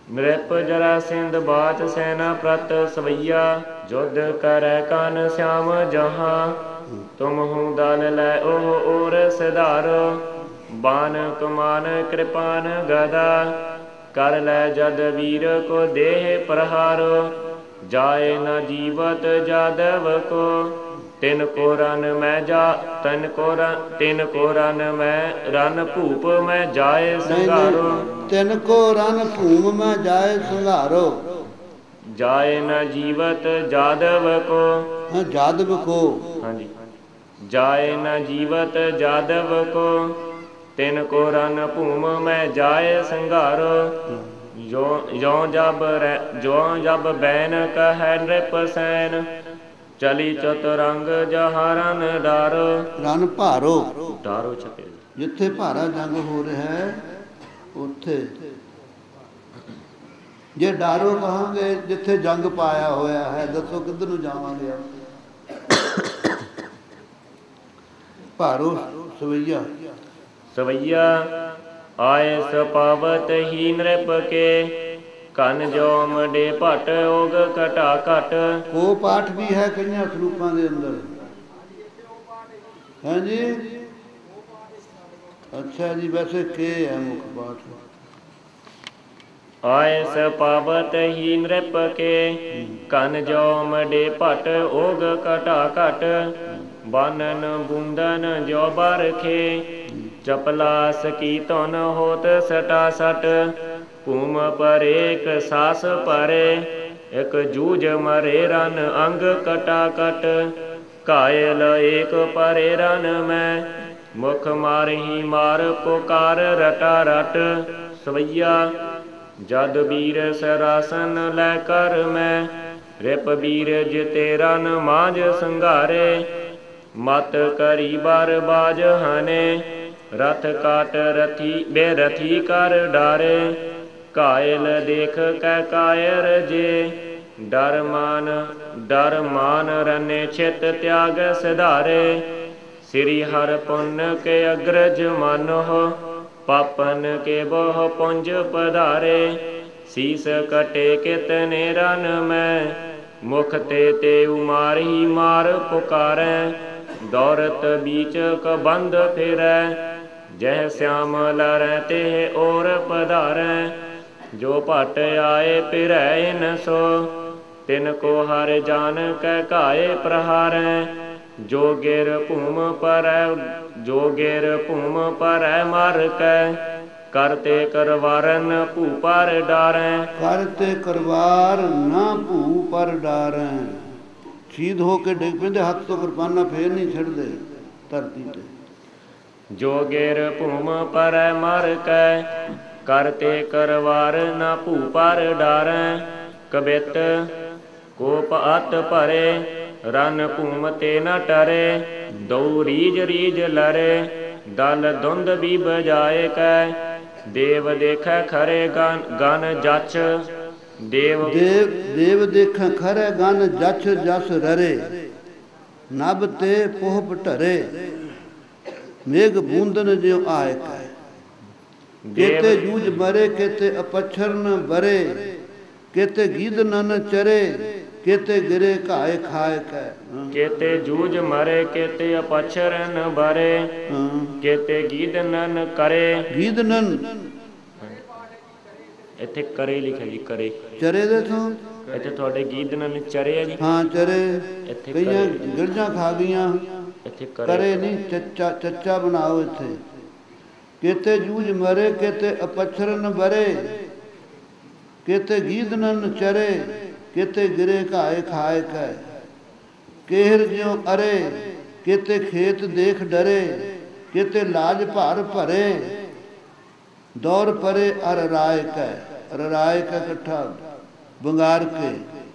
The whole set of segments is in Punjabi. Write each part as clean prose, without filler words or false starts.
ਮ੍ਰਿਪ ਜਰਾ ਸਿੰਧ ਬਾਚ ਸੈਨਾ ਪ੍ਰਤ ਸਵਈਆ। ਜੁਧ ਕਰੈ ਕਨ ਸਿਆਮ ਜਹਾਂ। ਤੁਮ ਹੂੰ ਦਲ ਲੈ ਓਹ ਔਰ ਸਿਧਾਰੋ। ਬਾਨ ਕਮਾਨ ਕਿਰਪਾਨ ਗਦਾ। ਕਰ ਲੈ ਜਦ ਵੀਰ ਕੋ ਦੇਹ ਪ੍ਰਹਾਰੋ। ਜਾਏ ਨ ਜੀਵਤ ਜਾਦਵ ਕੋ। ਤਿਨ ਕੋ ਰਨ ਮੈਂ ਰਨ ਭੂਪ ਮੈਂ ਜਾਏ ਸੰਘਾਰੋ। ਤਿਨ ਕੋ ਰਨ ਭੂਮ ਮੈਂ ਜਾਏ ਸੰਘਾਰੋ। ਜਾਏ ਨ ਜੀਵਤ ਜਾਦਵ ਕੋ। ਹਾਂ ਜਾਦਵ ਕੋ। ਹਾਂਜੀ। ਜਾਏ ਨ ਜੀਵਤ ਜਾਦਵ ਕੋ। ਤਿਨ ਕੋ ਰਨ ਭੂਮ ਮੈਂ ਜਾਏ ਸੰਘਾਰੋ। ਜੋ ਜਬ ਬੈਨ ਕਹੈ ਨ੍ਰਿਪ ਸੈਨ। ਚਲੀ ਚਤੁਰੰਗ ਜਹਾਂ ਰਨ ਡਾਰੋ। ਰਨ ਭਾਰੋ। ਡਾਰੋ ਛਪੇ। ਜਿੱਥੇ ਭਾਰਾ ਜੰਗ ਹੋ ਰਿਹਾ ਹੈ ਉੱਥੇ ਜੇ ਡਾਰੋ ਕਹਾਂਗੇ ਜਿੱਥੇ ਜੰਗ ਪਾਇਆ ਹੋਇਆ ਹੈ, ਦੱਸੋ ਕਿੱਧਰ ਨੂੰ ਜਾਵਾਂਗੇ? ਭਾਰੋ ਸਵਈਆ। ਸਵਈਆ ਆਏ ਸਪਾਵਤ ਹੀ ਨ੍ਰਿਪ ਕੇ। ਕਨ ਜੋਮ ਡੇ ਭਟ ਓਗ ਘਟਾ ਘਟ। ਕੋ ਪਾਠ ਵੀ ਹੈ ਕਈਆਂ ਸਰੂਪਾਂ ਦੇ ਅੰਦਰ। ਹਾਂਜੀ ਅੱਛਾ ਜੀ, ਵੈਸੇ ਕੇ ਹੈ ਮੁੱਖ ਪਾਠ। ਆਏ ਸਪਾਵਤ ਹੀ ਨ੍ਰਿਪ ਕੇ। ਕਨ ਜੋਮ ਡੇ ਭਟ ਓਗ ਘਟਾ ਘਟ। ਬਾਨਨ ਬੂੰਦਨ ਜੋ ਬਰਖੇ। ਚਪਲਾਸ ਕੀ ਧੁਨ ਹੋਤ ਸਟਾ ਸਟ। ਭੂਮ ਪਰ ਏਕ ਸਾਸ ਭਰੇ। ਇਕ ਜੂਝ ਮਰੇ ਰਨ ਅੰਗ ਕਟਾ ਕਟ। ਘਾਇਲ ਏਕ ਪਰੇ ਰਨ ਮੈਂ। ਮੁਖ ਮਾਰਹੀ ਮਾਰ ਪੁਕਾਰ ਰਟਾ ਰਟ। ਸਵਈਆ ਜਦ ਵੀਰ ਸਰਾਸਨ ਲੈ ਕਰ ਮੈਂ। ਰਿਪ ਵੀਰ ਜਿਤੇ ਰਨ ਮਾਝ ਸੰਘਾਰੇ। ਮਤ ਕਰੀ ਬਰ ਬਾਜ ਹਨੇ। ਰਥ ਕਾਟ ਬੇਰਥੀ ਕਰ ਡਾਰੇ। ਘਾਇਲ ਦੇਖ ਕੈ ਕਾਇਰ ਜੇ। ਡਰ ਮਾਨ ਰਨੇ ਛਿਤ ਤਿਆਗ ਸਿਧਾਰੇ। ਸ੍ਰੀ ਹਰਿ ਪੁੰਨ ਕੇ ਅਗਰਜ ਮਾਨੋ। ਪਾਪਨ ਕੇ ਬਹੁ ਪੁੰਜ ਪਧਾਰੇ। ਸੀਸ ਕਟੇ ਕਿਤਨੇ ਰਨ ਮੈਂ। ਮੁਖ ਤੇ ਉਮਾਰਹੀ ਮਾਰ ਪੁਕਾਰੈ। ਦੌਰਤ ਬੀਚ ਕਬੰਧ ਫਿਰੈ। ਜਹ ਸਿਆਮ ਲਰੈ ਤੇ ਔਰ ਪਧਾਰੈ। ਜੋ ਭਟ ਆਏ ਫਿਰੈ ਇਨ ਸੋ। ਤਿਨ ਕੋ ਹਰਿ ਜਾਨ ਕੈ ਘਾਏ ਪ੍ਰਹਾਰੈ। ਜੋ ਗਿਰ ਭੂਮ ਪਰੈ ਮਰ ਕੈ। ਕਰਤੇ ਕਰਵਾਰਨ ਭੂ ਪਰ ਡਾਰੈ। ਕਰਤੇ ਕਰਵਾਰ ਨਾ ਭੂ ਪਰ ਡਾਰੈ। ਸ਼ਹੀਦ ਹੋ ਕੇ ਡਿੱਗ ਪੈਂਦੇ, ਹੱਥ ਤੋਂ ਕਿਰਪਾਨਾਂ ਫੇਰ ਨਹੀਂ ਛੱਡਦੇ ਧਰਤੀ ਤੇ। ਜੋ ਗਿਰ ਭੂਮ ਪਰੈ ਮਰ ਕੈ। ਕਰਤੇ ਕਰਵਾਰ ਨਾ ਭੂ ਪਰ ਡਾਰੈ। ਕਬਿਤ ਕੋਪ ਅਤ ਭਰੇ। ਰਨ ਭੂਮ ਤੇ ਨ ਟਰੇ। ਦਉ ਰੀਝ ਲਰੇ। ਦਲ ਦੁੰਦ ਵੀ ਬਜਾਏ ਕੈ। ਦੇਵ ਦੇਖੈ ਖਰੇ ਗਨ ਜਛ। ਦੇਵ ਦੇਖੈ ਖਰੇ ਗਨ ਜਛ ਜਸ ਰਰੇ। ਨਭ ਤੇ ਪੋਹਪ ਢਰੇ। ਮੇਘ ਬੂੰਦਨ ਜਿਉ ਆਏ ਕੈ। ਕੇਤੇ ਜੂਝ ਮਰੇ ਕੇਤੇ ਅਪਛਰਨ ਬਰੇ। ਕੇਤੇ ਗੀਦਨ ਨ ਚਰੇ। ਕੇਤੇ ਗਿਰੇ ਘਾਏ ਖਾਏ ਕੈ। ਕੇਤੇ ਜੂਝ ਮਰੇ ਕੇਤੇ ਅਪਛਰਨ ਬਰੇ। ਕੇਤੇ ਗੀਦਨਨ ਕਰੇ। ਗੀਦਨਨ ਇੱਥੇ ਕਰੇ ਲਿਖਿਆ ਜੀ, ਕਰੇ ਚਰੇ ਦੇ ਤੋਂ। ਇੱਥੇ ਤੁਹਾਡੇ ਗੀਦਨਨ ਚਰੇ ਆ ਜੀ। ਹਾਂ ਚਰੇ। ਇੱਥੇ ਕਈਆਂ ਗਿਰਜਾਂ ਖਾ ਗਈਆਂ। ਇੱਥੇ ਕਰੇ ਨਹੀਂ, ਚੱਚਾ ਬਣਾਓ ਇੱਥੇ। ਕੇਤੇ ਜੂਝ ਮਰੇ ਕੇਤੇ ਅਪਛਰਨ ਬਰੇ। ਕੇਤੇ ਗੀਦਨਨ ਚਰੇ। ਕੇਤੇ ਗਿਰੇ ਘਾਏ ਖਾਏ ਕੈ। ਕੇਹਰ ਜਿਉ ਅਰੇ। ਕੇਤੇ ਖੇਤ ਦੇਖ ਡਰੇ। ਕੇਤੇ ਲਾਜ ਭਾਰ ਭਰੇ। ਦੌਰ ਪਰੇ ਅਰ ਰਾਏ ਕੈ। ਅਰ ਰਾਏ ਕੈ ਇਕੱਠਾ ਬੰਗਾਰ ਕੇ।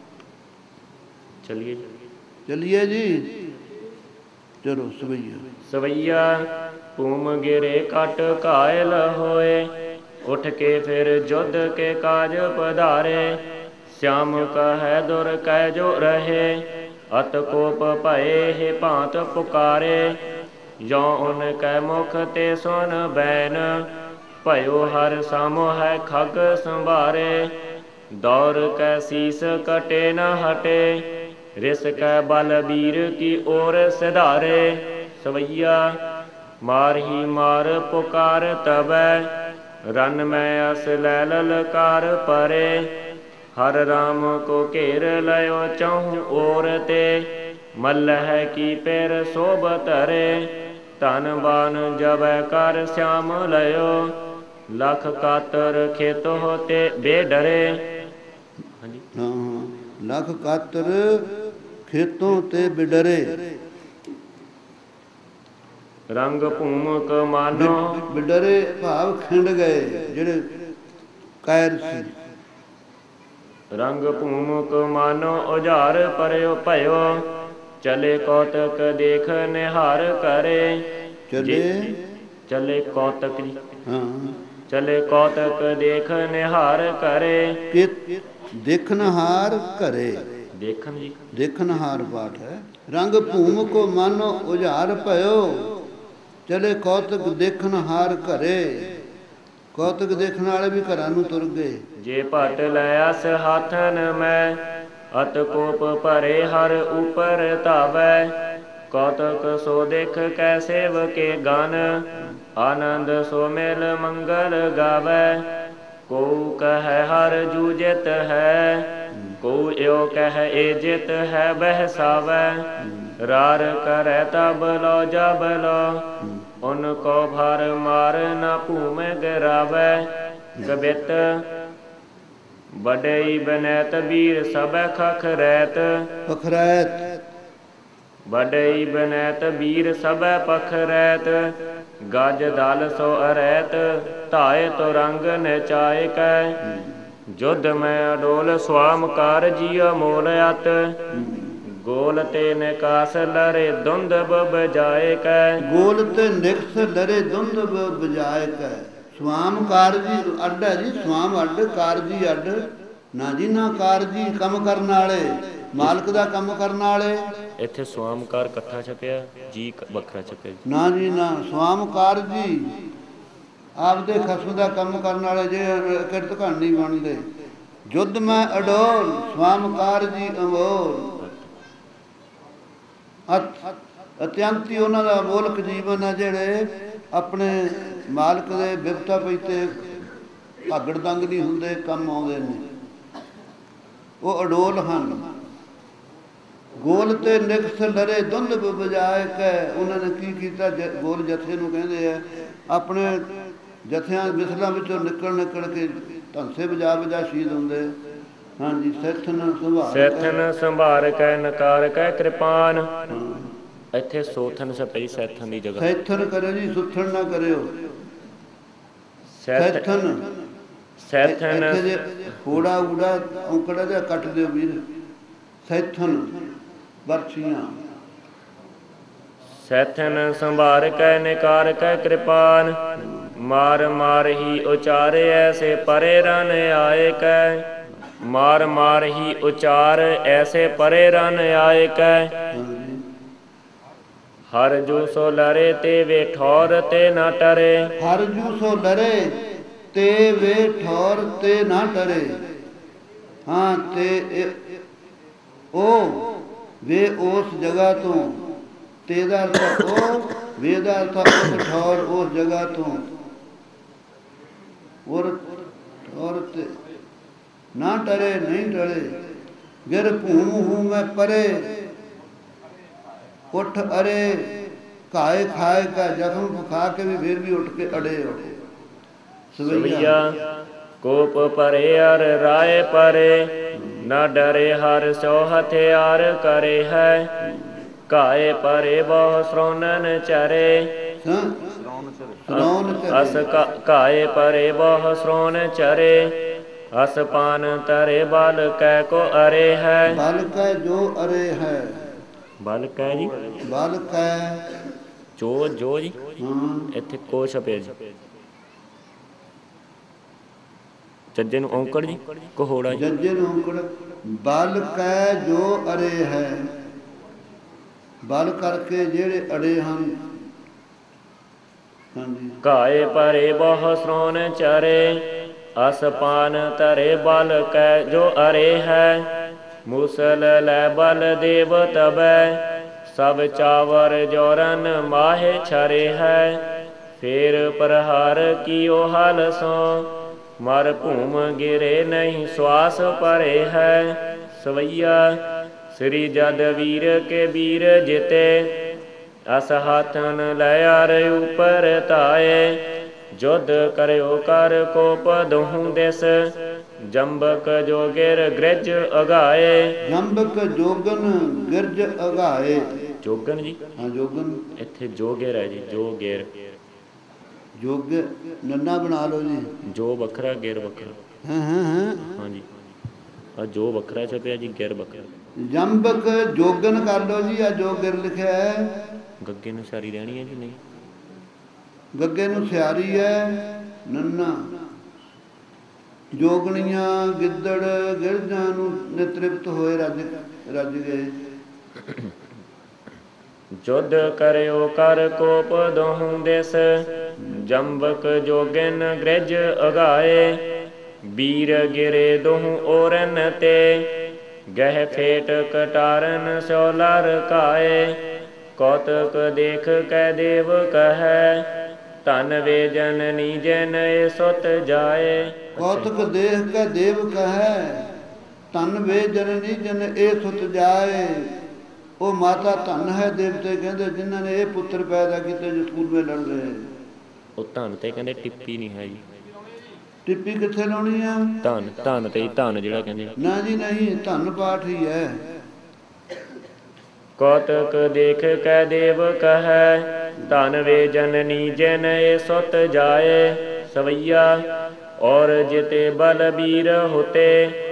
ਚਲਿਏ ਜੀ। ਚਲੋ ਸਵਈਆ। ਸਵਈਆ ਭੂਮ ਗਿਰੇ ਕਟ ਘਾਇਲ ਹੋਏ। ਉੱਠ ਕੇ ਫਿਰ ਜੁਧ ਕੇ ਕਾਜ ਪਧਾਰੇ। ਸਿਆਮ ਕਹੈ ਦੁਰ ਕੈ ਜੋ ਰਹੇ। ਅਤ ਕੋਪ ਭਏ ਭਾਂਤ ਪੁਕਾਰੇ। ਜੋ ਉਨ ਕੈ ਮੁਖ ਤੇ ਸੁਨ ਬੈਨ। ਭਇਓ ਹਰ ਸਾਮੋ ਹੈ ਖਗ ਸੰਭਾਰੇ। ਦੌਰ ਕੈ ਸੀਸ ਕਟੇ ਨ ਹਟੇ, ਰਿਸ ਕੈ ਬਲ ਬੀਰ ਕੀ ਔਰ ਸਿਧਾਰੇ। ਸਵਈਆ ਮਾਰਹੀ ਮਾਰ ਪੁਕਾਰ ਤਬੈ, ਰਨ ਮੈਂ ਅਸ ਲੈ ਲਲਕਾਰ ਪਰੇ। ਹਰ ਰਾਮ ਕੋ ਘੇਰ ਲਇਓ ਚਹੁ ਔਰ ਤੇ, ਮੱਲ੍ਹ ਕੀ ਪੈਰ ਸੋਭ ਧਰੇ। ਧਨ ਬਾਨ ਜਬੈ ਕਰ ਸਿਆਮ ਲਇਓ, ਲਖ ਕਾਤਰ ਖੇਤੋ ਤੇ ਬੇਡਰੇ। ਹਾਂਜੀ ਹਾਂ, ਲਖ ਕਾਤਰ ਖੇਤੋਂ ਤੇ ਬਿਡਰੇ। ਰੰਗ ਭੂਮਕ ਮਾਨੋ, ਬਿਡਰੇ ਭਾਵ ਖਿੰਡ ਗਏ ਜਿਹੜੇ ਕਾਇਰ ਸੀ। ਰੰਗ ਭੂਮਕ ਮਾਨੋ ਉਜਾਰ ਪਰਿਓ ਭਇਓ, ਚਲੇ ਕੌਤਕ ਦੇਖ ਨਿਹਾਰ ਕਰੇ। ਚਲੇ ਕੌਤਕ ਜੀ, ਹਾਂ, ਚਲੇ ਕੌਤਕ ਦੇਖ ਨਿਹਾਰ ਕਰੇ। ਕਿ ਦੇਖਨਹਾਰ ਘਰੇ, ਦੇਖਣ ਜੀ, ਦੇਖਨਹਾਰ ਪਾਠ ਹੈ। ਰੰਗ ਭੂਮ ਕੋ ਮਾਨੋ ਉਜਾਰ ਭਇਓ, ਚਲੇ ਕੌਤਕ ਦੇਖਨਹਾਰ ਘਰੇ। ਕੌਤਕ ਦੇਖਣ ਵਾਲੇ ਵੀ ਘਰਾਂ ਨੂੰ ਤੁਰ ਗਏ। ਜੇ ਭਟ ਲਿਆਸ ਹਾਥਨ ਮੈਂ, ਅਤ ਕੋਪ ਭਰੇ ਹਰ ਉਪਰ ਧਾਵੈ। ਕੌਤਕ ਸੋ ਦੇਖ ਕੈ ਸੇਵਕੇ ਗਨ, ਆਨੰਦ ਸੋ ਮਿਲ ਮੰਗਲ ਗਾਵੈ। ਕੋ ਕਹੈ ਹਰ ਜੂਜਿਤ ਹੈ, ਕੋ ਇਉ ਕਹੈ ਏ ਜਿਤ ਹੈ ਬਹਿਸਾਵੈ। ਰਾਰ ਕਰੈ ਤਬ ਲੋ ਜਬ ਲੋ, ਉਨ ਕੋ ਭਰ ਮਾਰ ਨ ਭੂਮੈ ਗਿਰਾਵੈ। ਕਬਿਤ ਬਡਈ ਬਨੈਤ ਬੀਰ ਸਭੈ ਖਖਰੈਤ, ਪਖਰੈਤ ਬਡਈ ਬਨੈਤ ਬੀਰ ਸਭੈ ਪਖਰੈਤ। ਗਜ ਦਲ ਸੋ ਅਰੈਤ, ਧਾਏ ਤੋ ਰੰਗ ਨਚਾਏ ਕੈ। ਜੁਧ ਮੈਂ ਅਡੋਲ ਸੁਆਮ ਕਾਰ ਜੀ ਅਮੋਲ ਅਤ, ਗੋਲ ਤੇ ਨਿਕਾਸ ਲਰੇ ਧੁੰਦ ਬਜਾਏ ਕੈ। ਗੋਲ ਤੇ ਨਿਕਸ ਲਰੇ ਧੁੰਦ ਬਜਾਏ ਕੈ। ਸਵਾਮ ਕਾਰਜੀ ਅੱਡ ਹੈ ਜੀ, ਸਵਾਮ ਅੱਡ ਕਾਰਜੀ ਅੱਡ ਨਾ ਜੀ। ਨਾ ਕਾਰਜੀ ਕੰਮ ਕਰਨ ਵਾਲੇ, ਮਾਲਕ ਦਾ ਕੰਮ ਕਰਨ ਵਾਲੇ। ਇੱਥੇ ਸਵਾਮਕਾਰ ਇਕੱਠਾ ਛਪਿਆ, ਜੀ ਵੱਖਰਾ ਛਪਿਆ ਨਾ ਜੀ ਨਾ। ਸਵਾਮ ਕਾਰਜੀ ਆਪਦੇ ਖਸਮ ਦਾ ਕੰਮ ਕਰਨ ਵਾਲੇ, ਜੇ ਕਿਰਤ ਘਣ ਨਹੀਂ ਬਣਦੇ। ਜੁੱਧ ਮੈਂ ਅਡੋਲ, ਸਵਾਮ ਕਾਰਜੀ ਅਮੋਲ। ਅਤਿਅੰਤੀ ਉਹਨਾਂ ਦਾ ਅਮੋਲਕ ਜੀਵਨ ਹੈ, ਜਿਹੜੇ ਆਪਣੇ ਮਾਲਕ ਦੇ ਬਿਪਤਾ ਪਈਤੇ ਭਾਗੜ ਦੰਗ ਨਹੀਂ ਹੁੰਦੇ, ਕੰਮ ਆਉਂਦੇ ਨੇ, ਉਹ ਅਡੋਲ ਹਨ। ਗੋਲ ਤੇ ਨਿਕਸ ਲਰੇ ਧੁੰਦ ਬਜਾਏ ਕੈ। ਉਹਨਾਂ ਨੇ ਕੀ ਕੀਤਾ? ਗੋਲ ਜਥੇ ਨੂੰ ਕਹਿੰਦੇ ਆ। ਆਪਣੇ ਜਥਿਆਂ ਮਿਸਲਾਂ ਵਿੱਚੋਂ ਨਿਕਲ ਕੇ ਧੰਸੇ ਵਜਾ ਸ਼ਹੀਦ ਹੁੰਦੇ। ਹਾਂਜੀ, ਸੈਥਨ ਸੰਭਾਰ ਕੈ ਨਕਾਰ ਕੈ ਕਿਰਪਾਨ। ਇੱਥੇ ਸੋਥਨ ਸਪਈ ਸੈਥਨ ਦੀ ਜਗ੍ਹਾ। ਸੈਥਨ ਕਰਿਓ ਜੀ, ਸੁਥਣ ਨਾ ਕਰਿਓ। ਸੈਥਨ ਇੱਥੇ ਜੇ ਹੋੜਾ ਊੜਾ ਔਂਕੜਾ ਜਿਹਾ ਕੱਟ ਦਿਓ ਵੀਰ। ਸੈਥਨ ਬਰਛੀਆਂ। ਸੈਥਨ ਸੰਭਾਰ ਕੈ ਨਿਕਾਰ ਕੈ ਕਿਰਪਾਨ, ਮਾਰ ਮਾਰ ਹੀ ਉਚਾਰੇ ਐਸੇ ਪਰੇ ਰਨ ਆਏ ਕੈ। ਮਾਰ ਮਾਰ ਹੀ ਉਚਾਰ ਐਸੇ ਪਰੇ ਰਨ ਆਏ ਕੈ। ਹਰ ਜੂ ਸੋ ਲਰੇ ਤੇ ਵੇ ਠੌਰ ਤੇ ਨਾ ਟਰੇ। ਹਰ ਜੂ ਸੋ ਲਰੇ ਤੇ ਵੇ ਠੌਰ ਤੇ ਨਾ ਟਰੇ। ਹਾਂ, ਤੇ ਉਹ ਵੇ ਉਸ ਜਗ੍ਹਾ ਤੋਂ, ਤੇ ਦਾ ਅਰਥ ਉਹ, ਵੇ ਦਾ ਅਰਥ ਉਸ ਠੌਰ ਉਸ ਜਗ੍ਹਾ ਤੋਂ। ਔਰ ਤੇ ਨਾ ਟਰੇ, ਨਹੀਂ ਟਰੇ। ਗਿਰ ਭੂਮ ਹੂੰ ਮੈਂ ਪਰੇ, ਉੱਠ ਅਰੇ ਘਾਏ ਖਾਏ ਕਾ। ਜ਼ਖਮ ਖਾ ਕੇ ਵੀ ਫਿਰ ਵੀ ਉੱਠ ਕੇ ਅੜੇ ਉੱਠੇ। ਸਵਈਆ ਕੋਪ ਪਰੇ ਅਰ ਰਾਏ ਪਰੇ, ਨਾ ਡਰੇ ਹਰ ਸੋ ਹਥਿਆਰ ਕਰੇ ਹੈ। ਘਾਏ ਪਰੇ ਬਹੁ ਸ੍ਰੋਨਨ ਚਰੇ, ਅਸ ਘਾਏ ਪਰੇ ਬਹੁ ਸ੍ਰੋਨ ਚਰੇ। ਅਸ ਪਾਨ ਤਰੇ ਬਲ ਕੈ ਕੋ ਅਰੇ ਹੈ। ਬਲ ਕੈ ਜੋ ਅਰੇ ਹੈ। ਬਲ ਕੈ ਜੀ, ਬਲ ਕੈ ਜੋ ਜੀ। ਇੱਥੇ ਕੋ ਛਪਿਆ ਜੀ। ਜੱਜੇ ਨੂੰ ਔਂਕੜ ਜੀ, ਕੋਹੋੜਾ ਜੀ। ਜੱਜੇ ਨੂੰ ਔਂਕੜ। ਬਲ ਕੈ ਜੋ ਅਰੇ ਹੈ। ਬਲ ਕਰਕੇ ਜਿਹੜੇ ਅੜੇ ਹਨ। ਹਾਂਜੀ। ਘਾਏ ਪਰੇ ਬਹੁ ਸ੍ਰੋਣ ਚਰੇ, ਅਸ ਪਾਨ ਧਰੇ ਬਲ ਕੈ ਜੋ ਅਰੇ ਹੈ। ਮੂਸਲ ਲੈ ਬਲ ਦੇਵ ਤਬੈ, ਸਭ ਚਾਵਰ ਜੋਰਨ ਮਾਹੇ ਛਰੇ ਹੈ। ਫੇਰ ਪ੍ਰਹਾਰ ਕੀਓ ਹਲ ਸੋ, ਮਰ ਭੂਮ ਗਿਰੇ ਨਹੀਂ ਸਵਾਸ ਪਰੇ ਹੈ। ਸਵਈਆ ਸ੍ਰੀ ਜਦ ਵੀਰ ਕੇ ਵੀਰ ਜਿਤੇ, ਅਸ ਹਾਥਨ ਲੈ ਆਰ ਉਪਰ ਧਾਏ। ਜੁਧ ਕਰਿਓ ਕਰ ਕੋਪ ਦੋਹੂੰ ਦਿਸ, ਜੰਬਕ ਜੋਗਿਰ ਗ੍ਰਿਜ ਅਗਾਏ। ਜੰਬਕ ਜੋਗਨ ਗਿਰਜ ਅਗਾਏ। ਜੋਗਨ ਜੀ, ਹਾਂ ਜੋਗਨ, ਇੱਥੇ ਜੋਗਿਰ ਹੈ ਜੀ, ਜੋਗਿਰ। ਜੋਗ ਨੰਨਾ ਬਣਾ ਲਓ ਜੀ, ਜੋ ਵੱਖਰਾ ਗਿਰ ਵੱਖਰਾ। ਹਾਂ ਹਾਂਜੀ, ਆ ਜੋ ਵੱਖਰਾ ਛਪਿਆ ਜੀ, ਗਿਰ ਵੱਖਰਾ। ਜੰਬਕ ਜੋਗਨ ਕਰ ਲਓ ਜੀ, ਆ ਜੋ ਗਿਰ ਲਿਖਿਆ ਹੈ। ਗੱਗੇ ਨੂੰ ਸਾਰੀ ਰਹਿਣੀ ਹੈ ਜੀ, ਨਹੀਂ ਗੱਗੇ ਨੂੰ ਸਿਆਰੀ ਹੈ, ਨੰਨਾ। ਜੋਗਣੀਆਂ ਗਿੱਦੜ ਗਿਰਜਾਂ ਨੂੰ ਨਿਤ੍ਰਿਪਤ ਹੋਏ ਰੱਜ ਗਏ। ਜੁਧ ਕਰਿਓ ਕਰ ਕੋਪ ਦੋਹੂੰ ਦਿਸ, ਜੰਬਕ ਜੋਗਿਨ ਗ੍ਰਿਜ ਅਗਾਏ। ਵੀਰ ਗਿਰੇ ਦੋਹੂੰ ਓਰਨ ਤੇ, ਗਹਿ ਫੇਟ ਕਟਾਰਨ ਸੋ ਲਰ ਕਾਏ। ਕੌਤਕ ਦੇਖ ਕੈ ਦੇਵ ਕਹੈ, ਧਨ ਵੇ ਜਨਨੀ ਜਨ ਏ ਸੁਤ ਜਾਏ। ਕੌਤਕ ਦੇਖ ਕੇ ਦੇਵ ਕਹੈ, ਧਨ ਵੇ ਜਨਨੀ ਜਨ ਇਹ ਸੁਤ ਜਾਏ। ਉਹ ਮਾਤਾ ਧਨ ਹੈ, ਦੇਵਤੇ ਕਹਿੰਦੇ, ਜਿਨ੍ਹਾਂ ਨੇ ਇਹ ਪੁੱਤਰ ਪੈਦਾ ਕੀਤੇ ਜੋ ਸਕੂਲ ਵਿੱਚ ਲੜ ਰਹੇ। ਉਹ ਧਨ ਤੇ ਕਹਿੰਦੇ ਟਿੱਪੀ ਨਹੀਂ ਹੈ ਜੀ। ਟਿੱਪੀ ਕਿੱਥੇ ਲਾਉਣੀ ਆ? ਧਨ, ਧਨ ਤੇ ਧਨ ਜਿਹੜਾ ਕਹਿੰਦੇ ਨਾ ਜੀ ਨਹੀਂ, ਧਨ ਪਾਠ ਹੀ ਹੈ। ਕੌਤਕ ਦੇਖ ਕੈ ਦੇਵ ਕਹੈ, ਧਨ ਵੇ ਜਨਨੀ ਜਨ ਏ ਸੁਤ ਜਾਏ। ਸਵਈਆ ਔਰ ਜਿਤੇ ਬਲ ਵੀਰ ਹੋਤੇ,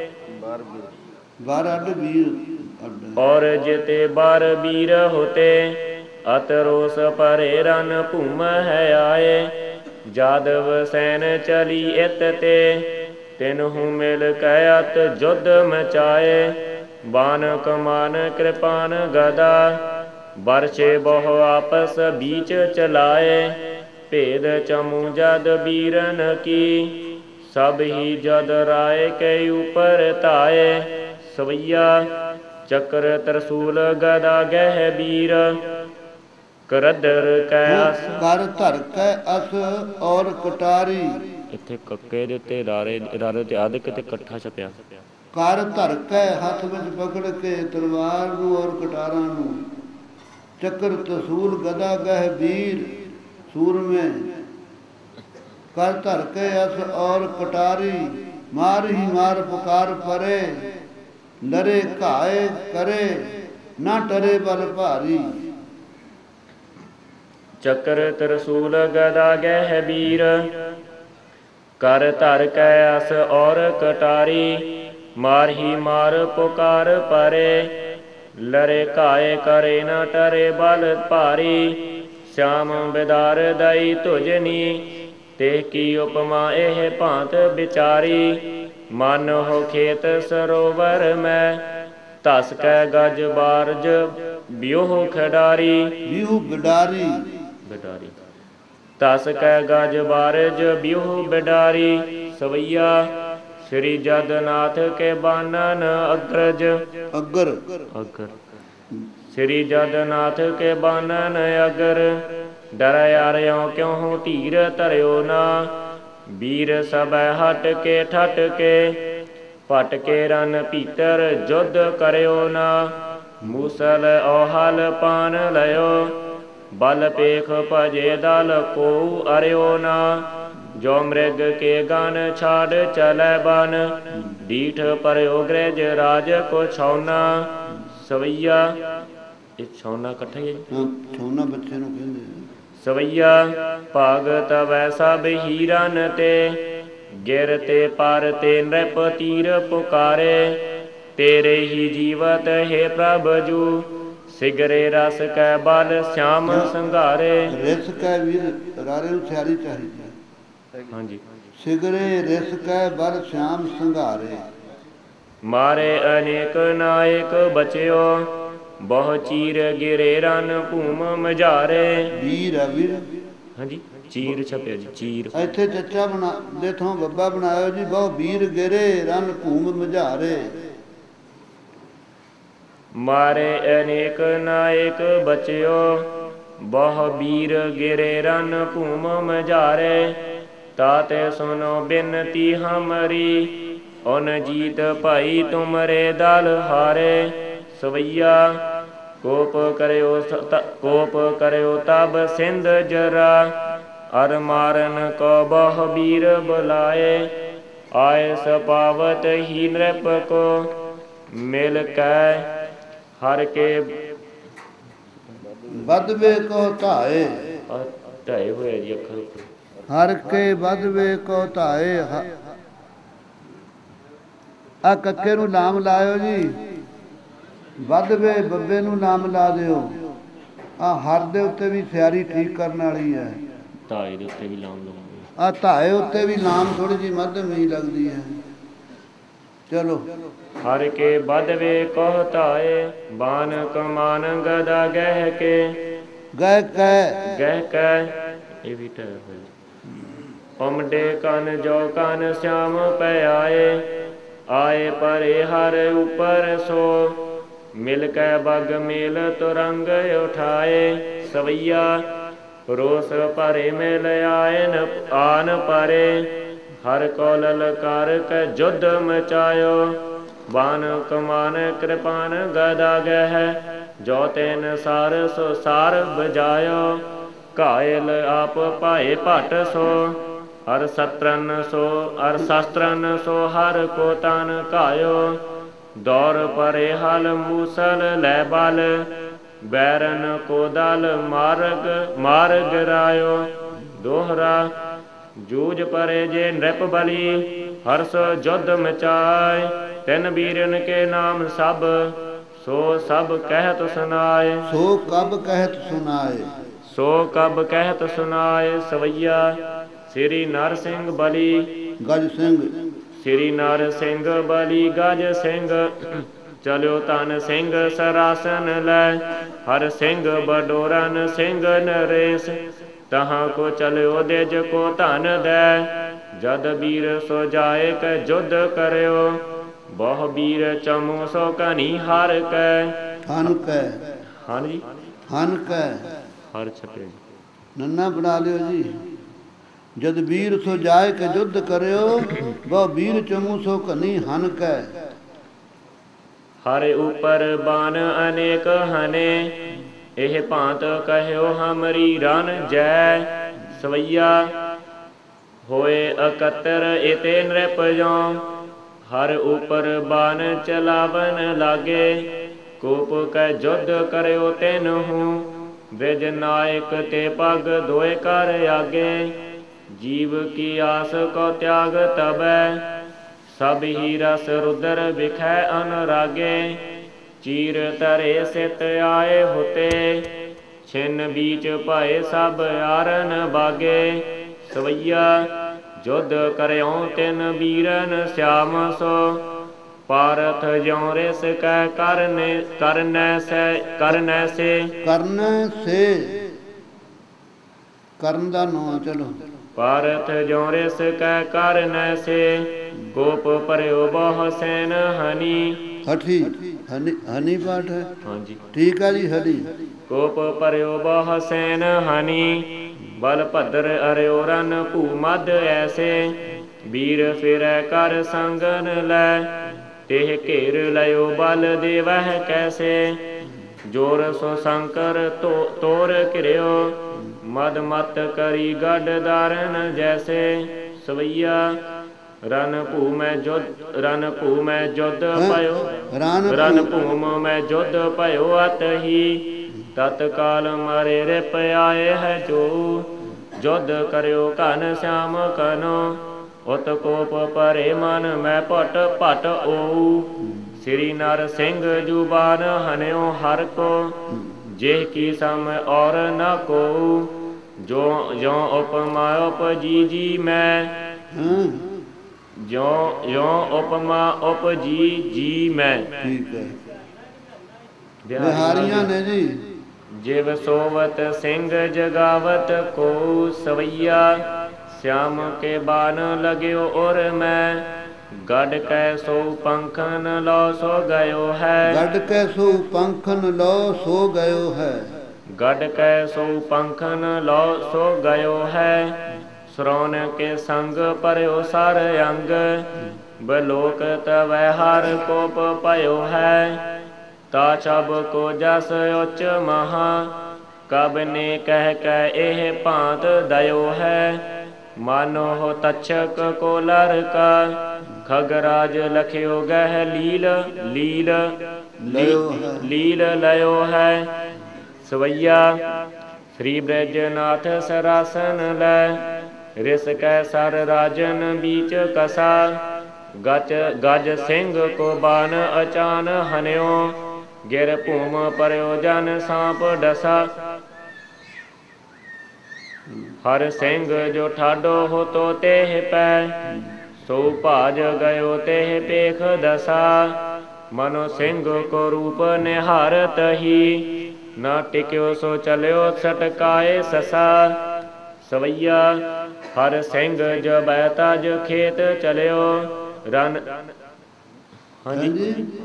ਬਾਰ ਅੱਡ ਵੀਰ ਔਰ ਜਿਤੇ ਬਾਰ ਵੀਰ ਹੋਤੇ, ਅਤ ਰੋਸ ਭਰੇ ਰਨ ਭੂਮ ਹੈ ਆਏ। ਜਾਦਵ ਸੈਨ ਚਲੀ ਇਤ ਤੇ, ਤਿਨਹੂ ਮਿਲ ਕੈ ਅਤ ਜੁਧ ਮਚਾਏ। ਬਾਨ ਕਮਾਨ ਕਿਰਪਾਨ ਗਦਾ, ਬਰਛੇ ਬਹੁ ਆਪਸ ਬੀਚ ਚਲਾਏ। ਭੇਦ ਚਮੂ ਜਦ ਬੀਰਨ ਕੀ, ਸਭ ਹੀ ਜਦ ਰਾਏ ਕੇ ਉਪਰ ਧਾਏ। ਸਵਈਆ ਚੱਕਰ ਤਰਸੂਲ ਗਦਾ ਗਹਿ ਵੀਰ, ਕਰਦਰ ਕੈ ਅਸ। ਕਰ ਧਰ ਕੈ ਅਸ ਔਰ ਕਟਾਰੀ। ਇੱਥੇ ਕੱਕੇ ਦੇ ਉੱਤੇ ਰਾਰੇ ਤੇ ਅਧਿਕ ਤੇ ਇਕੱਠਾ ਛਪਿਆ। ਕਰ ਧਰ ਕੇ ਹੱਥ ਵਿੱਚ ਪਕੜ ਕੇ ਤਲਵਾਰ ਨੂੰ ਔਰ ਕਟਾਰਾਂ ਨੂੰ, ਚੱਕਰ ਤਰਸੂਲ ਗਦਾ ਗਹਿ ਵੀਰ ਸੂਰਮੇ। ਕਰ ਧਰ ਕੇ ਅਸ ਔਰ ਕਟਾਰੀ, ਮਾਰ ਹੀ ਮਾਰ ਪੁਕਾਰ ਪਰੇ। ਲਰੇ ਘਾਏ ਕਰੇ ਨਾ ਟਰੇ ਬਲ ਭਾਰੀ। ਚੱਕਰ ਤਰਸੂਲ ਗਦਾ ਗਹਿ ਵੀਰ, ਕਰ ਧਰ ਕੈ ਅਸ ਔਰ ਕਟਾਰੀ। ਮਾਰ ਹੀ ਮਾਰ ਪੁਕਾਰ ਪਰੇ, ਲਰੇ ਘਾਏ ਕਰੇ ਨਾ ਟਰੇ ਬਲ ਭਾਰੀ। ਸ਼ਾਮ ਬਿਦਾਰ ਦਈ ਤੁਜਨੀ, ਤੇ ਕੀ ਉਪਮਾ ਇਹ ਭਾਂਤ ਵਿਚਾਰੀ। ਮਨ ਹੋ ਖੇਤ ਸਰੋਵਰ ਮੈਂ, ਧਸ ਕੈ ਗਜ ਬਾਰਜ ਬਿਉਹ ਖਿਡਾਰੀ। ਬਿਉ ਬਿਡਾਰੀ, ਬਿਡਾਰੀ ਧਸ ਕੈ ਗਜ ਬਾਰਜ ਬਿਉਹ ਬਿਡਾਰੀ। ਸਵਈਆ ਸ੍ਰੀ ਜਦਨਾਥ ਕੇ ਬਾਨਨ ਅਗਰਜ, ਅਗਰ ਅਗਰ ਸ੍ਰੀ ਜਦਨਾਥ ਕੇ ਬਾਨਨ ਅਗਰ। ਡਰ ਆਰਿਓ ਕਿਉ ਧੀਰ ਧਰਿਓ ਨਾ, ਵੀਰ ਸਭੈ ਹਟ ਕੇ ਠਟ ਕੇ। ਪਟ ਕੇ ਰਨ ਭੀਤਰ ਜੁਧ ਕਰਿਓ ਨਾ, ਮੂਸਲ ਔਹਲ ਪਾਨ ਲਿਓ। ਬਲ ਪੇਖ ਭਜੇ ਦਲ ਕੋ ਅਰਿਓ ਨਾ, ਜੋ ਮ੍ਰਿਗ ਕੇ ਗਨ ਛਾੜ ਚਲੈ ਬਨ। ਡੀਠ ਪਰਿਓ ਗ੍ਰਿਜ ਰਾਜ ਕੋ ਛੌਨਾ। ਸਵਈਆ ਇਹ ਛੌਨਾ ਇਕੱਠਾ ਹੀ ਹੈ ਜੀ। ਛੌਨਾ ਬੱਚੇ ਨੂੰ ਕਹਿੰਦੇ। ਸਵਈਆ ਭਾਗਤ ਵੈ ਸਭ ਹੀਰਨ ਤੇ, ਗਿਰ ਤੇ ਪਰ ਤੇ ਨ੍ਰਿਪ ਤੀਰ ਪੁਕਾਰੇ। ਤੇਰੇ ਹੀ ਜੀਵਤ ਹੈ ਪ੍ਰਭ ਜੂ, ਸਿਗਰੇ ਰਸ ਕੈ ਬਲ ਸ਼ਾਮ ਸੰਘਾਰੇ। ਰਿਸ ਕੈ ਵੀਰ ਰਾਰੇ ਨੂੰ ਸਿਆਰੀ ਚਾਹੀਦੀ ਹੈ। ਹਾਂਜੀ। ਸਿਗਰੇ ਰਿਸ ਕੈ ਬਲ ਸ਼ਾਮ ਸੰਘਾਰੇ। ਮਾਰੇ ਅਨੇਕ ਨਾਇਕ ਬਚਿਓ, ਬਹੁ ਚੀਰ ਗਿਰੇ ਰਨ ਭੂਮ ਮਝਾਰੇ। ਵੀਰ ਆ ਵੀਰ, ਹਾਂਜੀ ਚੀਰ ਛਪਿਆ ਜੀ ਚੀਰ। ਇੱਥੇ ਚੱਚਾ ਬਣਾ ਦੇ ਥੋਂ ਬੱਬਾ ਬਣਾਇਓ ਜੀ। ਬਹੁ ਵੀਰ ਗਿਰੇ ਰਨ ਭੂਮ ਮਝਾਰੇ। ਮਾਰੇ ਅਨੇਕ ਨਾਇਕ ਬਚਿਓ, ਬਹੁ ਵੀਰ ਗਿਰੇ ਰਨ ਭੂਮ ਮਝਾਰੇ। ਤਾਤੇ ਸੁਨੋ ਬਿਨਤੀ ਹਮਰੀ, ਓਨ ਜੀਤ ਭਾਈ ਤੁਮਰੇ ਦਲ ਹਾਰੇ। ਸਵਈਆ ਕੋਪ ਕਰਿਓ ਤਬ ਸਿੰਧ ਜਰਾ, ਅਰ ਮਾਰਨ ਕੋ ਬਹੁ ਵੀਰ ਬੁਲਾਏ। ਆਏ ਸਪਾਵਤ ਹੀ ਨ੍ਰਿਪ ਕੋ, ਮਿਲ ਕੈ ਹਰ ਕੇ ਬਦਵੇ ਕੋ ਧਾਏ। ਢਾਏ ਹੋਇਆ ਜੀ ਅੱਖਰ। ਹਰ ਕੇ ਬਦਵੇ ਕੋ ਧਾਏ। ਆ ਕੱਕੇ ਨੂੰ ਨਾਮ ਲਾਇਓ ਜੀ। ਬਦਵੇ ਬੱਬੇ ਨੂੰ ਨਾਮ ਲਾ ਦਿਓ। ਆ ਹਰ ਦੇ ਉੱਤੇ ਵੀ ਸਿਆਰੀ ਠੀਕ ਕਰਨ ਵਾਲੀ ਹੈ। ਧਾਏ ਦੇ ਉੱਤੇ ਵੀ ਲਾਮ ਲਾਉਂਗੇ। ਆ ਧਾਏ ਉੱਤੇ ਵੀ ਨਾਮ ਥੋੜੀ ਜਿਹੀ ਮੱਧਮ ਹੀ ਲੱਗਦੀ ਹੈ। ਚਲੋ। ਹਰ ਕੇ ਬਦਵੇ ਕੋਹ ਧਾਏ, ਬਾਨ ਕਮਾਨ ਗਦਾ ਗਹਿ ਕੇ। ਗਹਿ ਕੈ ਗਹਿ ਕੈ ਇਹ ਵੀ ਢਾਇਆ ਹੋਇਆ। ਉਮਡੇ ਕਨ ਜੋ ਕਨ ਸਿਆਮ ਪੈ ਆਏ, ਆਏ ਪਰੇ ਹਰ ਉਪਰ ਸੋ। ਮਿਲ ਕੈ ਬਗ ਮੇਲ ਤੁਰੰਗ ਉਠਾਏ। ਸਵਈਆ ਰੋਸ ਭਰੇ ਮਿਲ ਆਇਨ ਆਨ ਪਰੇ, ਹਰ ਕੋ ਲਲਕਾਰ ਕੈ ਜੁਧ ਮਚਾਇਓ। ਬਾਨ ਕਮਾਨ ਕਿਰਪਾਨ ਗਦਾ ਗਹਿ, ਜੋ ਤੈਨ ਸਾਰ ਸੋ ਸਾਰ ਬਜਾਇਓ। ਘਾਇਲ ਆਪ ਭਾਏ ਭਟ ਸੋ, ਅਰ ਸ਼ਸਤਰਨ ਸੋ ਹਰ ਕੋ ਤਨ ਘਾਇਓ। ਦੌਰ ਪਰੇ ਹਲ ਮੂਸਲ ਲੈ ਬਲ, ਬੈਰਨ ਕੋ ਦਲ ਮਾਰ ਗਿਰਾਇਓ। ਦੋਹਰਾ ਜੂਝ ਪਰੇ ਜੇ ਨ੍ਰਿਪ ਬਲੀ, ਹਰਸ ਜੁਧ ਮਚਾਏ। ਤਿਨ ਵੀਰਨ ਕੇ ਨਾਮ ਸਭ, ਸੋ ਸਭ ਕਹਿਤ ਸੁਨਾਏ। ਸੋ ਕਬ ਕਹਿਤ ਸੁਨਾਏ। ਸੋ ਕਬ ਕਹਿਤ ਸੁਨਾਏ। ਸਵਈਆ ਸ੍ਰੀ ਨਰ ਸਿੰਘ ਬਲੀ ਗਜ ਸਿੰਘ। ਸ੍ਰੀ ਨਰ ਸਿੰਘ ਬਲੀ ਗਜ ਸਿੰਘ, ਚਲਿਓ ਧਨ ਸਿੰਘ ਸਰਾਸਨ ਲੈ। ਹਰ ਸਿੰਘ ਬਡੋਰਨ ਸਿੰਘ ਨਰੇਸ਼, ਤਹਾਂ ਕੋ ਚਲਿਓ ਦਿਜ ਕੋ ਧਨ ਦੈ। ਜਦ ਵੀਰ ਸੋ ਜਾਏ ਕੈ ਜੁਧ ਕਰਿਓ, ਬਹੁ ਵੀਰ ਚਮੋ ਸੋ ਕਨੀ ਹਰ ਕੈ। ਹਨ ਕੈ। ਹਨ ਜੀ ਹਨ ਕੈ ਹਰ ਛਪੇ ਨੰਨਾ ਬਣਾ ਲਿਓ ਜੀ। ਜਦ ਵੀਰ ਸੋ ਜਾਏ ਕੇ ਜੁਧ ਕਰਿਓ, ਬਹੁ ਵੀਰ ਚਮੂ ਸੋ ਕਨੀ ਹਨ ਕੈ। ਹਰ ਉਪਰ ਬਾਨ ਅਨੇਕ ਹਨੇ, ਇਹ ਭਾਂਤ ਕਹਿਓ ਹਮਰੀ ਰਨ ਜੈ। ਸਵਈਆ ਹੋਏ ਇਕੱਤਰ ਇਤੇ ਨ੍ਰਿਪ ਜੋ, ਹਰ ਉਪਰ ਬਾਨ ਚਲਾਵਨ ਲਾਗੇ। ਕੋਪ ਕੈ ਜੁਧ ਕਰਿਓ ਤੈਨਹੂ, ਵਿਜ ਨਾਇਕ ਤੇ ਪਗ ਦੋਏ ਕਰ ਆਗੇ। ਜੀਵ ਕੀ ਆਸ ਕੋ ਤਿਆਗ ਤਬੈ, ਸਭ ਹੀ ਰਸ ਰੁਦਰ ਵਿਖੈ ਅਨੁਰਾਗੇ। ਚੀਰ ਤਰੇ ਸਿਤ ਆਏ ਹੋਤੇ, ਛਿਨ ਬੀਚ ਭਾਏ ਸਭ ਆਰਨ ਬਾਗੇ। ਸਵਈਆ ਜੁਧ ਕਰਿਓ ਤਿਨ ਵੀਰਨ ਸਿਆਮ ਸੋ, ਪਾਰਥ ਜਿਉ ਰਿਸ ਕੈ ਕਰਨੈ ਸੇ। ਕਰਨ ਦਾ ਨਾਂ। ਚਲੋ। ਪਾਰਥ ਜਿਉ ਰਿਸ ਕੈ ਕਰਨੈ ਸੇ, ਗੋਪ ਭਰਿਓ ਬਹੁ ਸੈਨ ਹਨੀ। ਹਠੀ ਹਨੀ ਪਾਠ ਹੈ। ਹਾਂਜੀ ਠੀਕ ਆ ਜੀ। ਹਨੀ ਕੋਪ ਭਰਿਓ ਬਹੁ ਸੈਨ ਹਨੀ, ਬਲ ਭਦਰ ਅਰਿਓ ਰਨ ਭੂ ਮਧ ਐਸੇ। ਵੀਰ ਫਿਰੈ ਕਰ ਸੰਗਨ ਲੈ, ਤੇਹ ਘੇਰ ਲਇਓ ਬਲ ਦੇਵਹਿ ਕੈਸੇ। ਜੋਰ ਸੋ ਸ਼ੰਕਰ ਤੋਰ ਘਿਰਿਓ, ਮਦ ਮਤ ਕਰੀ ਗਢ ਧਾਰਨ ਜੈਸੇ। ਸਵਈਆ ਰਨ ਭੂਮ ਮੈਂ ਜੁਧ ਪਇਓ। ਰਨ ਭੂਮ ਮੈਂ ਜੁਧ ਪਇਓ ਅਤਹੀ, ਤਤਕਾਲ ਮਾਰੇ ਰਿਪ ਆਏ ਹੈ ਜੋ। ਜੁਧ ਕਰਿਓ ਘਨ ਸ਼ਿਆਮ ਕਨੋ, ਉਤ ਕੋਪ ਭਰੇ ਮਨ ਮੈਂ ਭਟ ਓ। ਸ੍ਰੀ ਨਰ ਸਿੰਘ ਜੁਬਾਨ ਹਨਿਓ ਹਰ ਕੋ, ਜਿਹ ਕੀ ਸਮ ਔਰ ਨ ਕੋ। ਜੋ ਉਪਮਾ ਉਪਜੀ ਜੀ ਮੈਂ, ਜੋ ਉਪਮਾ ਉਪਜੀ ਜੀ ਮੈਂ। ਠੀਕ ਹੈ। ਬਿਹਾਰੀਆਂ ਨੇ ਜੀ ਜਿਵ ਸੋਵਤ ਸਿੰਘ ਜਗਾਵਤ ਕੋ ਸਵਈਆ। श्याम के बान लग्यो और मैं गढ़ कै सो पंखन लो सो गयो है। गढ़ कै सो पंखन लो सो गयो है। गढ़ कै सो पंखन लो सो गयो है। श्रवण के संग परयो सार अंग। बलोक तवै हार कोप पयो है। ता छब को जस उच्च महा। कब ने कह कै एह भांत दयो है। मानो हो तक्षक को लरका। खगराज लख्यो गह लील लील लील लयो है। सवैया श्री ब्रजनाथ सरासन लै। रिस कै सर राजन बीच कसा। गज सिंह को बान अचान हन्यो। गिर भूम परयो जन सांप डसा। हर सिंह जो ठाडो हो तो तेह पै। सो भाज गयो तेह पेख दसा। मनो सिंह को रूप निहारत ही। न टिक्यो सो चल्यो सटकाए ससा। सवैया हर सिंह जो बैताज खेत चल्यो। रन हाँ जी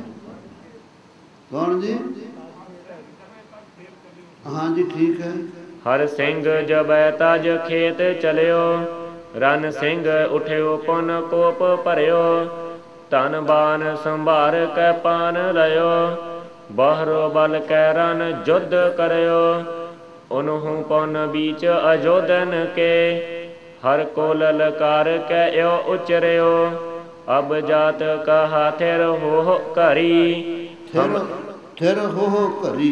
कौन जी? हाँ जी ठीक है। हर सिंह जब तज खेत चल्यो। रन सिंह उठ्यो पुन कोप भरियो। तन बान संभार कै पान लयो। बहरो बल कै रन जुद्ध करयो। उन्हूं पुन बीच अजोधन के। हर को ललकार कै यो उचर्यो। अब जात कहा थिर हो करी। थिर हो करी।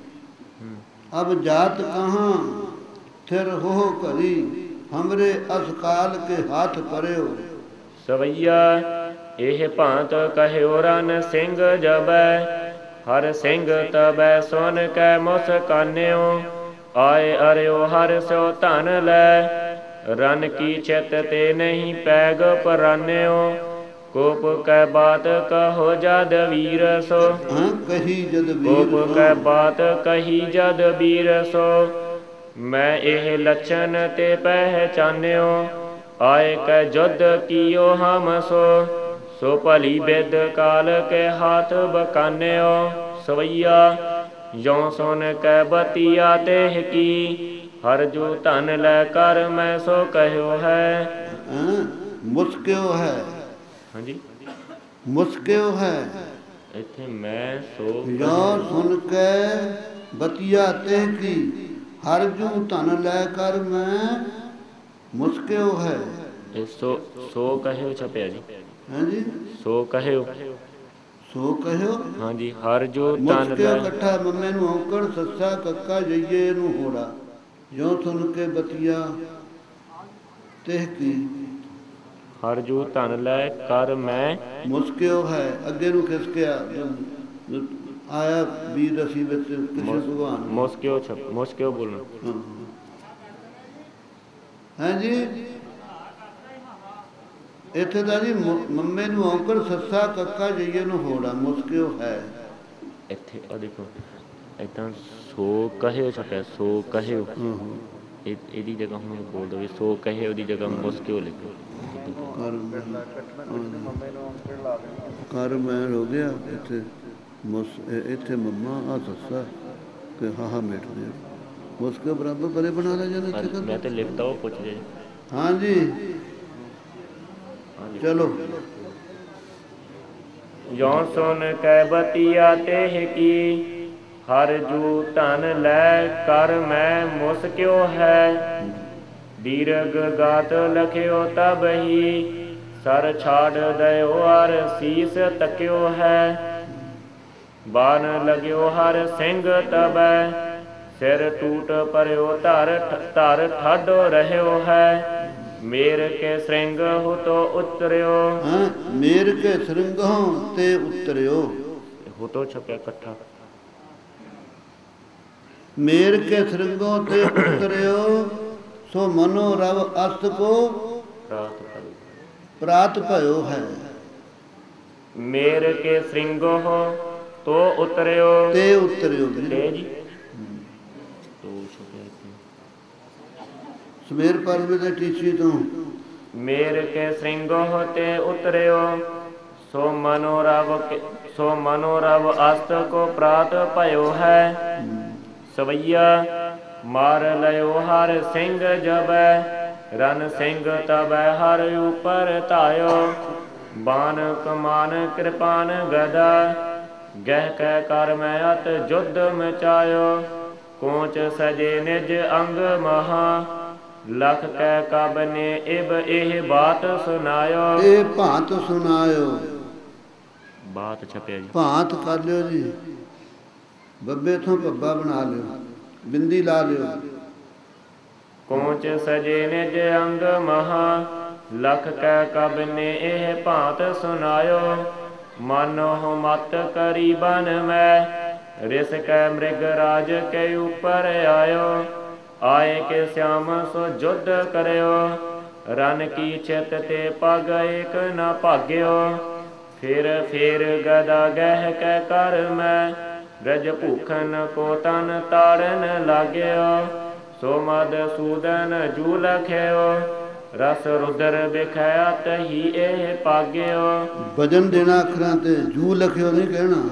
अब जात कहाँ थिर हो करी। हमरे असकाल के हाथ परयो। सवैया एह भांत कहयो रन सिंह जबै। हर सिंह तबै सुन कै मुस्कान्यो। आए अरयो हर स्यो धन लै। रन की छित ते नहीं पैग परान्यो। कोप कै बात कहो जद वीर सो। कही जद कोप कै बात कही जद वीर सो। मैं एह लक्षण ते पहचान्यो। आए कै जुद्ध कियो हम सो। सो भली बिद काल के हाथ बकान्यो। सवैया यों सुन कै बतिया तेह की। हर जो धन लै कर मैं सो कहयो है। मुस्क्यो है। हाँ जी मुस्क्यो है। इत्थे मैं सो यो सुन के बतिया तेह की। हर जू धन लै कर मैं मुस्क्यो है। सो सो कहयो छपया जी। हाँ जी सो कहयो सो कहयो। हाँ जी हर जो धन ਮੁਸਕਿਓ लै ਇਕੱਠਾ ਮੰਮੇ ਨੂੰ ਔਂਕੜ ਸੱਸਾ ਕੱਕਾ ਜਈਏ ਨੂੰ ਹੋੜਾ। ਜੋ ਸੁਣ ਕੇ ਬਤੀਆ ਤਿਹ ਕੀ। ਹਰ ਜੋ ਧਨ ਲੈ ਕਰ ਮੈਂ ਮੁਸਕਿਓ ਹੈ। ਅੱਗੇ ਨੂੰ ਖਿਸਕਿਆ ਆਇਆ ਵੀਰ ਅਸੀਂ ਵਿੱਚ ਕ੍ਰਿਸ਼ਨ ਭਗਵਾਨ। ਮੁਸਕਿਓ ਬੋਲਣਾ। ਹੈ ਜੀ ਇੱਥੇ ਤਾਂ ਜੀ ਮੰਮੇ ਨੂੰ ਔਂਕੜ ਸੱਸਾ ਕੱਕਾ ਜਈਏ ਨੂੰ ਹੋੜਾ। ਮੁਸਕਿਓ ਹੈ। ਇੱਥੇ ਆ ਦੇਖੋ ਏਦਾਂ ਸੋ ਕਹਿਓ ਛਪਿਆ। ਸੋ ਕਹਿਓ ਇਹਦੀ ਜਗ੍ਹਾ ਹੁਣ ਬੋਲ ਦਵੇ ਸੋ ਕਹੇ ਉਹਦੀ ਜਗ੍ਹਾ ਮੁਸਕਿਓ ਲਿਖੋ। ਕਰ ਮੈਂ ਹੋ ਗਿਆ ਇੱਥੇ ਇੱਥੇ ਮੰਮਾ ਆ ਸੱਸਾ ਕਿ ਹਾਂ ਮਿਟਦੇ ਮੁਸਕਿਓ ਬਰਾਬਰ ਬਰੇ ਬਣਾ ਲਿਆ ਜਾਂਦਾ ਇੱਥੇ। ਮੈਂ ਤੇ ਲਿਖਦਾ ਉਹ ਪੁੱਛਦੇ। ਹਾਂ ਜੀ ਚਲੋ। यों सुन कै बतिया तेह की। हर जू धन लै कर मैं मुस्कियो है। दीर्घ गात लख्यो तब ही। सर छाड़ दयो हर शीस तक्यो है। बान लग्यो हर सिंह तबै। सिर टूट परयो धर ठाडो रह्यो है। मेर के श्रृंग हो तो उतरियो। मेर के श्रृंगों ते उतरियो। हो तो छपया इकट्ठा। मेर के श्रृंगों ते उतरियो। सो मनो रव अस्त को प्रात भयो है। मेर के श्रृंगों तो उतरियो। ते उतरियो ते जी ਮੇਰ ਪਰਵੇ ਦੇ ਟੀਚੀ ਤੋਂ ਮੇਰ ਕੇ ਸਿੰਘੋ ਤੇ ਉਤਰਿਓ ਸੋ ਮਨੋ ਰਵ ਅਸਤ ਕੋ ਪ੍ਰਾਤ ਭਇਓ ਹੈ ਸਵਈਆ ਮਾਰ ਲਿਓ ਹਰ ਸਿੰਘ ਜਬੈ ਰਨ ਸਿੰਘ ਤਬੈ ਹਰ ਉਪਰ ਧਾਇਓ ਬਾਨ ਕਮਾਨ ਕਿਰਪਾਨ ਗਦਾ ਗਹਿ ਕੈ ਕਰ ਮੈਂ ਅਤ ਜੁਧ ਮਚਾਇਓ ਕੋਚ ਸਜੇ ਨਿਜ ਅੰਗ ਮਹਾ ਲਖ ਕੈ ਕਬ ਨੇ ਇਬ ਇਹ ਬਾਤ ਸੁਨਾਇਓ। ਇਹ ਭਾਂਤ ਸੁਨਾਇਓ ਬਾਤ ਛਪਿਆ ਜੀ, ਭਾਂਤ ਕਰ ਲਿਓ ਜੀ, ਬੱਬੇ ਤੋਂ ਭੱਬਾ ਬਣਾ ਲਿਓ, ਬਿੰਦੀ ਲਾ ਲਿਓ। ਕੋਚ ਸਜੇ ਨਿਜ ਅੰਗ ਮਹਾ ਲਖ ਕੈ ਕਬ ਨੇ ਇਹ ਭਾਂਤ ਸੁਨਾਇਓ ਮਾਨੋ ਮਤ ਕਰੀ ਬਨ ਮੈਂ ਰਿਸ ਕੈ ਮ੍ਰਿਗ ਰਾਜ ਕੇ ਉਪਰ ਆਇਓ ਆਏ ਕੇ ਸਿਆਮ ਸੋ ਜੁਧ ਕਰਿਓ ਰਨ ਕੀ ਚਿਤ ਤੇ ਪਗ ਏਕ ਨ ਭਾਗਿਓ ਫਿਰ ਗਦਾ ਗਹਿ ਕੈ ਕਰ ਮੈਂ ਰਜ ਭੂਖਨ ਕੋ ਤਨ ਤਾੜਨ ਲਾਗਿਓ ਸੋ ਮਦ ਸੂਦਨ ਜੂ ਲਖਿਓ ਰਸ ਰੁਦਰ ਵਿਖਿਆਤ ਹੀ ਇਹ ਪਾਗਿਓ। ਵਜਨ ਦੇਣਾ ਅੱਖਰਾਂ ਤੇ ਜੂ ਲਖਿਓ ਨਹੀਂ ਕਹਿਣਾ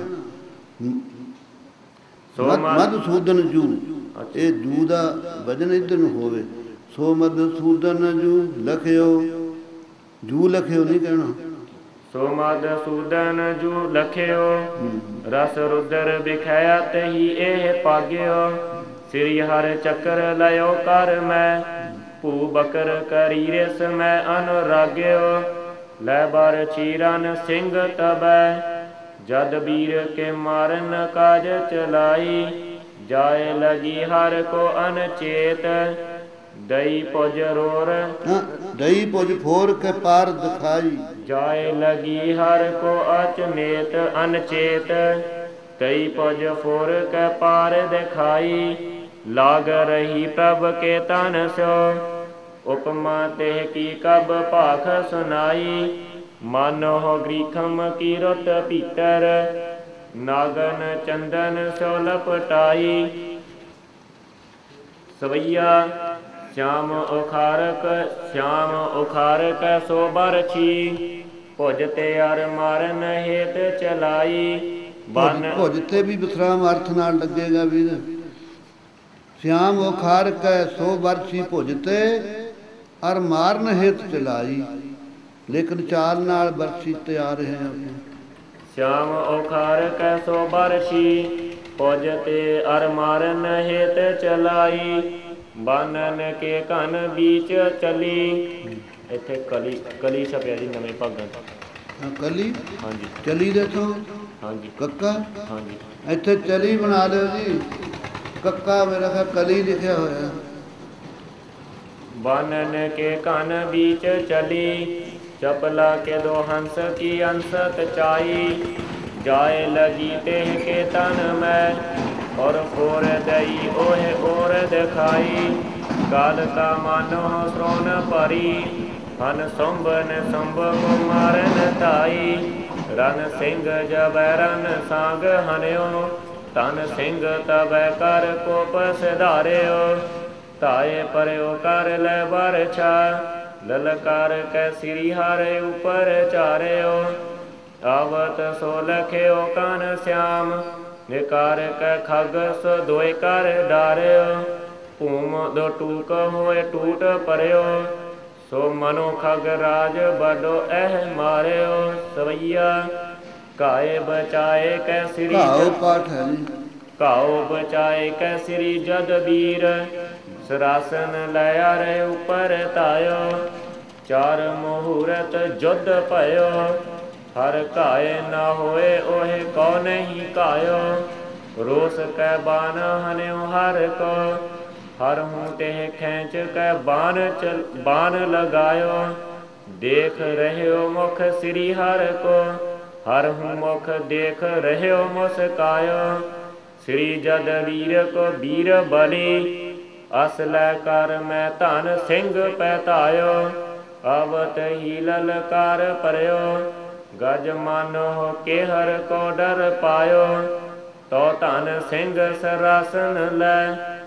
ਮਦ ਸੂਦਨ ਜੂ, ਇਹ ਜੂ ਦਾ ਵਜਨ ਇੱਧਰ ਨੂੰ ਹੋਵੇ। ਸੋ ਮਦ ਸੂਦਨ ਜੂ ਲਖਿਓ, ਜੂ ਲਖਿਓ ਨਹੀਂ ਕਹਿਣਾ। ਸੋ ਮਦ ਸੂਦਨ ਜੂ ਲਖਿਓ ਰਸ ਰੁਦਰ ਵਿਖਿਆਤ ਹੀ ਇਹ ਪਾਗਿਓ ਸ੍ਰੀ ਹਰਿ ਚੱਕਰ ਲਿਓ ਕਰ ਮੈਂ ਭੂ ਬਕਰ ਕਰੀ ਰਿਸ ਮੈਂ ਅਨੁਰਾਗਿਓ ਲੈ ਬਰ ਚੀਰਨ ਸਿੰਘ ਤਬੈ ਜਦ ਵੀਰ ਕੇ ਮਾਰਨ ਕਾਜ ਚਲਾਈ ਜਾਏ ਲਗੀ ਹਰ ਕੋ ਅਨਚੇਤ ਦਈ ਪੁਜ ਰੋਰ ਦਈ ਪੁਜ ਫੋਰ ਕੇ ਪਾਰ ਦਿਖਾਈ ਜਾਏ ਲਗੀ ਹਰ ਕੋ ਅਚਮੇਤ ਅਨਚੇਤ ਦਈ ਪੁਜ ਫੋਰ ਕੇ ਪਾਰ ਦਿਖਾਈ ਲਾਗ ਰਹੀ ਪ੍ਰਭ ਕੇ ਤਨ ਸੋ ਉਪਮਾ ਤੇ ਕੀ ਕਬ ਭਾਖ ਸੁਨਾਈ ਮਾਨੋ ਗ੍ਰੀਖਮ ਕੀ ਰੁੱਤ ਭੀਤਰ ਨਾਗਨ ਚੰਦਨ ਸੋ ਲਪਟਾਈ ਸਵਈਆ ਸ਼ਾਮ ਉਖਾਰਕ ਸੋ ਬਰਛੀ ਭੁਜ ਤੇ ਅਰ ਮਾਰਨ ਹੇਤ ਚਲਾਈ ਬਨ ਭੁਜ ਤੇ ਵੀ ਵਿਸਰਾਮ ਅਰਥ ਨਾਲ ਲੱਗੇਗਾ ਵੀਰ। ਸ਼ਿਆਮ ਉਖਾਰਕ ਸੋ ਬਰਛੀ ਭੁਜ ਤੇ ਅਰ ਮਾਰਨ ਹੇਤ ਚਲਾਈ, ਲੇਕਿਨ ਚਾਲ ਨਾਲ ਬਰਛੀ ਤੇ ਆ ਰਹੇ ਹਾਂ। ਸ਼ਾਮ ਉਖਾਰਕ ਸੋ ਬਰਛੀ ਭੁਜ ਤੇ ਅਰ ਮਾਰਨ ਹੇਤ ਚਲਾਈ ਬਾਨਨ ਕੇ ਘਨ ਬੀਚ ਚਲੀ। ਇੱਥੇ ਕਲੀ ਛਪਿਆ ਜੀ ਨਵੇਂ ਭਾਗਾਂ ਚ। ਕਲੀ ਹਾਂਜੀ, ਚਲੀ ਦੇ ਤੋਂ ਹਾਂਜੀ ਕੱਕਾ, ਹਾਂਜੀ ਇੱਥੇ ਚਲੀ ਬਣਾ ਲਿਓ ਜੀ, ਕੱਕਾ ਮੇਰਾ ਖਿਆਲ ਕਲੀ ਲਿਖਿਆ ਹੋਇਆ। ਬਾਨਨ ਕੇ ਘਨ ਬੀਚ ਚਲੀ ਚਪਲਾ ਕੇ ਦੋ ਹੰਸ ਕੀ ਅੰਸਤ ਚਾਈ ਜਾਏ ਲਗੀ तेह के तन में और फोर दई ओहे और दिखाई काल का मानो श्रोन परी हन संबन संब को मारन ताई रन सिंह जब रन सांग हन्यो तन सिंह तब कर कोप सिधार्यो ताए परयो कर ले बरछा ललकार कै श्री हारे ऊपर चार्यो आवत सो लख्यो कान श्याम निकार कै खग सो दोय कर डार्यो भूम दो टूक होए टूट परयो सो मनो खग राज बडो एह मार्यो सवैया काए बचाए कै श्री पाठ है काओ बचाए कै श्री जद वीर सरासन लया रे ऊपर तायो चार मुहूर्त जुद भयो हर काए न होए ओहे कौ नहीं कायो रोस कै बान हन्यो हर को हर हूँ तेह खेच कै बान लगायो देख रह्यो मुख श्री हर को हर हूँ मुख देख रह्यो मुस्कायो श्री जद वीर को वीर बली अस लै कर मैं धन सिंह पैतायो अवत ही ललकार परयो गज मानो के हर को डर पायो तो धन सिंह सरासन लै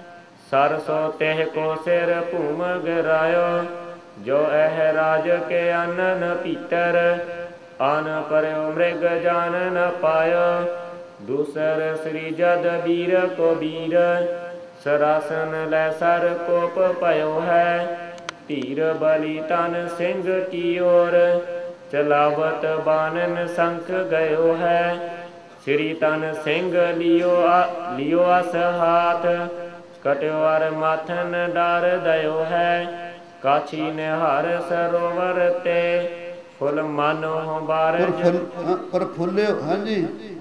सरसो तेह को सिर भूम गिरायो, जो एह राज के आनन पीतर, आन परयो मृग जान न पायो। दूसर श्री जद वीर को वीर, सरासन लै सर कोप पयो है। धीर बलि तन सिंह की ओर, चलावत बानन संख गयो है। श्री तन सिंह लियो अस हाथ, कट्यो अर माथन डार दयो है। काछी निहार सरोवर ते, फुल मानो बारज। पर फुल्लियो, हाँ जी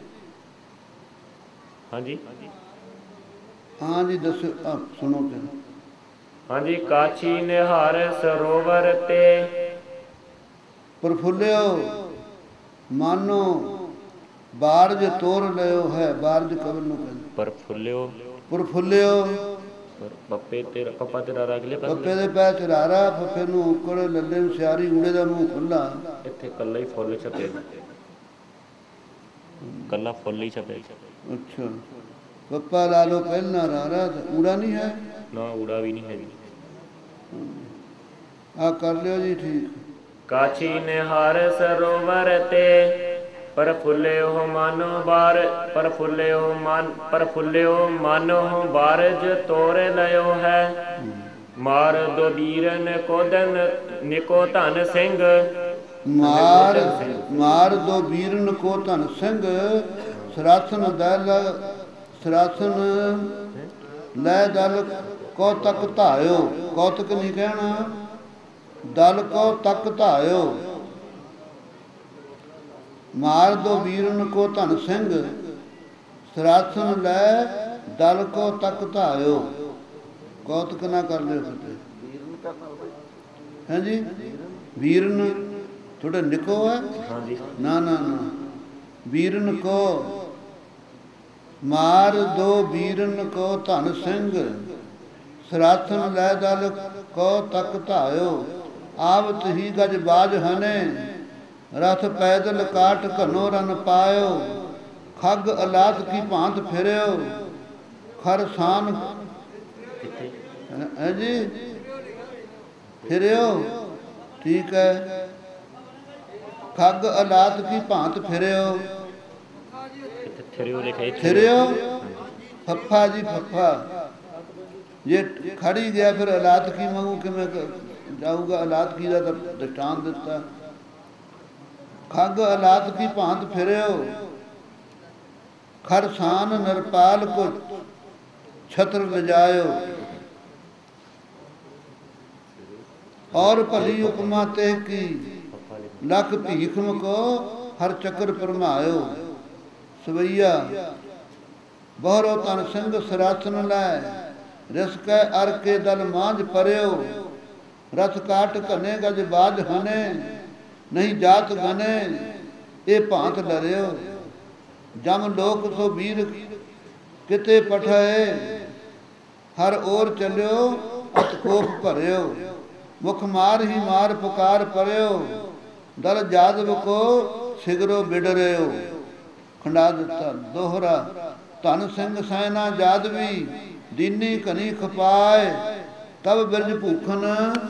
हाँ जी हाँ जी दसो, सुनो फिर। हाँ जी। काछी निहार सरोवर ते, प्रफुल्लियो मानो बारज तोर लियो है। बारज कबर ਨੂੰ ਕਹਿੰਦੇ प्रफुल्लियो। प्रफुल्लियो ਪੱਪੇ ਤੇ ਪੱਪਾ ਤੇ ਰਾਰਾ ਅਗਲੇ ਪਾਸੇ, ਪੱਪੇ ਦੇ ਪੈ ਤੇ ਰਾਰਾ, ਫੱਫੇ ਨੂੰ ਉੱਕੜ, ਲੱਲੇ ਨੂੰ ਸਿਆਰੀ, ਊੜੇ ਦਾ ਮੂੰਹ ਖੁੱਲਾ। ਇੱਥੇ ਕੱਲਾ ਹੀ ਫੁੱਲ ਛਪੇ, ਕੱਲਾ ਫੁੱਲ ਹੀ ਛਪੇ। ਅੱਛਾ, ਪੱਪਾ ਲਾ ਲਓ ਪਹਿਲਾਂ, ਰਾਰਾ ਊੜਾ ਨਹੀਂ ਹੈ ਨਾ, ਊੜਾ ਵੀ ਨਹੀਂ ਹੈ ਜੀ। ਆ ਕਰ ਲਿਓ ਜੀ ਠੀਕ। ਕਾਛੀ ਨਿਹਾਰ ਸਰੋਵਰ ਤੇ, ਪ੍ਰਫੁੱਲਿਓ ਮਾਨੋ ਬਾਰ, ਪ੍ਰਫੁੱਲਿਓ ਮਾਨੋ ਬਾਰਜ ਤੋਰ ਲਿਓ ਹੈ। ਮਾਰ ਦੋ ਵੀਰਨ ਕੋਦਨ ਨਿਕੋ ਧਨ ਸਿੰਘ, ਮਾਰ ਦੋ ਵੀਰਨ ਕੋ ਧਨ ਸਿੰਘ। ਸਰਾਸਨ ਲੈ ਦਲ ਕੋ ਤਕ ਧਾਇਓ। ਕੌਤਕ ਨਹੀਂ ਕਹਿਣਾ, ਦਲ ਕੋ ਤਕ ਧਾਇਓ। ਮਾਰ ਦੋ ਵੀਰਨ ਕੋ ਧਨ ਸਿੰਘ, ਸਰਾਸਨ ਲੈ ਦਲ ਕੋ ਤਕ ਧਾਇਓ। ਕੌਤਕ ਨਾ ਕਰ ਲਿਓ ਕਿਤੇ। ਹਾਂਜੀ, ਵੀਰਨ ਥੋੜਾ ਨਿਕੋ ਹੈ, ਨਾ ਨਾ ਨਾ, ਵੀਰਨ ਕੋ। ਮਾਰ ਦੋ ਵੀਰਨ ਕੋ ਧਨ ਸਿੰਘ, ਸਰਾਸਨ ਲੈ ਦਲ ਕੋ ਤਕ ਧਾਇਓ। ਆਵਤ ਹੀ ਗਜ ਬਾਜ ਹਨੇ, ਰਥ ਪੈਦਲ ਕਾਟ ਘਨੋ ਰਨ ਪਾਇਓ। ਖੱਗ ਅਲਾਤ ਕੀ ਭਾਂਤ ਫਿਰਿਓ, ਖਰਸਾਨ ਹੈ ਜੀ ਫਿਰਿਓ। ਠੀਕ ਹੈ, ਖੱਗ ਅਲਾਤ ਕੀ ਭਾਂਤ ਫਿਰਿਓ। ਫਿਰਿਓ ਫੱਫਾ ਜੀ ਫੱਫਾ। ਜੇ ਖੜੀ ਗਿਆ ਫਿਰ ਅਲਾਤ ਕੀ ਮੰਗੂ ਕਿਵੇਂ ਜਾਊਗਾ? ਅਲਾਤ ਕੀ ਦਾ ਤਾਂ ਦ੍ਰਿਸ਼ਟਾਂਤ ਦਿੱਤਾ। ਖੱਗ ਅਲਾਤ ਕੀ ਭਾਂਤ ਫਿਰਿਓ, ਖਰਸਾਨ ਨਰਪਾਲ ਕੋ ਛਤਰ ਲਜਾਇਓ। और भली उपमा ते की, लख भीखम को हर चक्र परमायो। सवैया बहरो तन सिंह सरासन लै, रिस कै अर के दल मांझ परयो। रथ काट घने गज बाज हने, नहीं जात गने ए भांत डरियो। जम लोक सो वीर किते पठाए, हर ओर चलियो अत कोप भरियो। मुख मार ही मार पुकार परयो, दल जादव को सिगरो बिडरियो। खंडा दिता दोहरा धन सिंह सैना जादवी, दीनी घनी खपाए। तब बिरज भूखन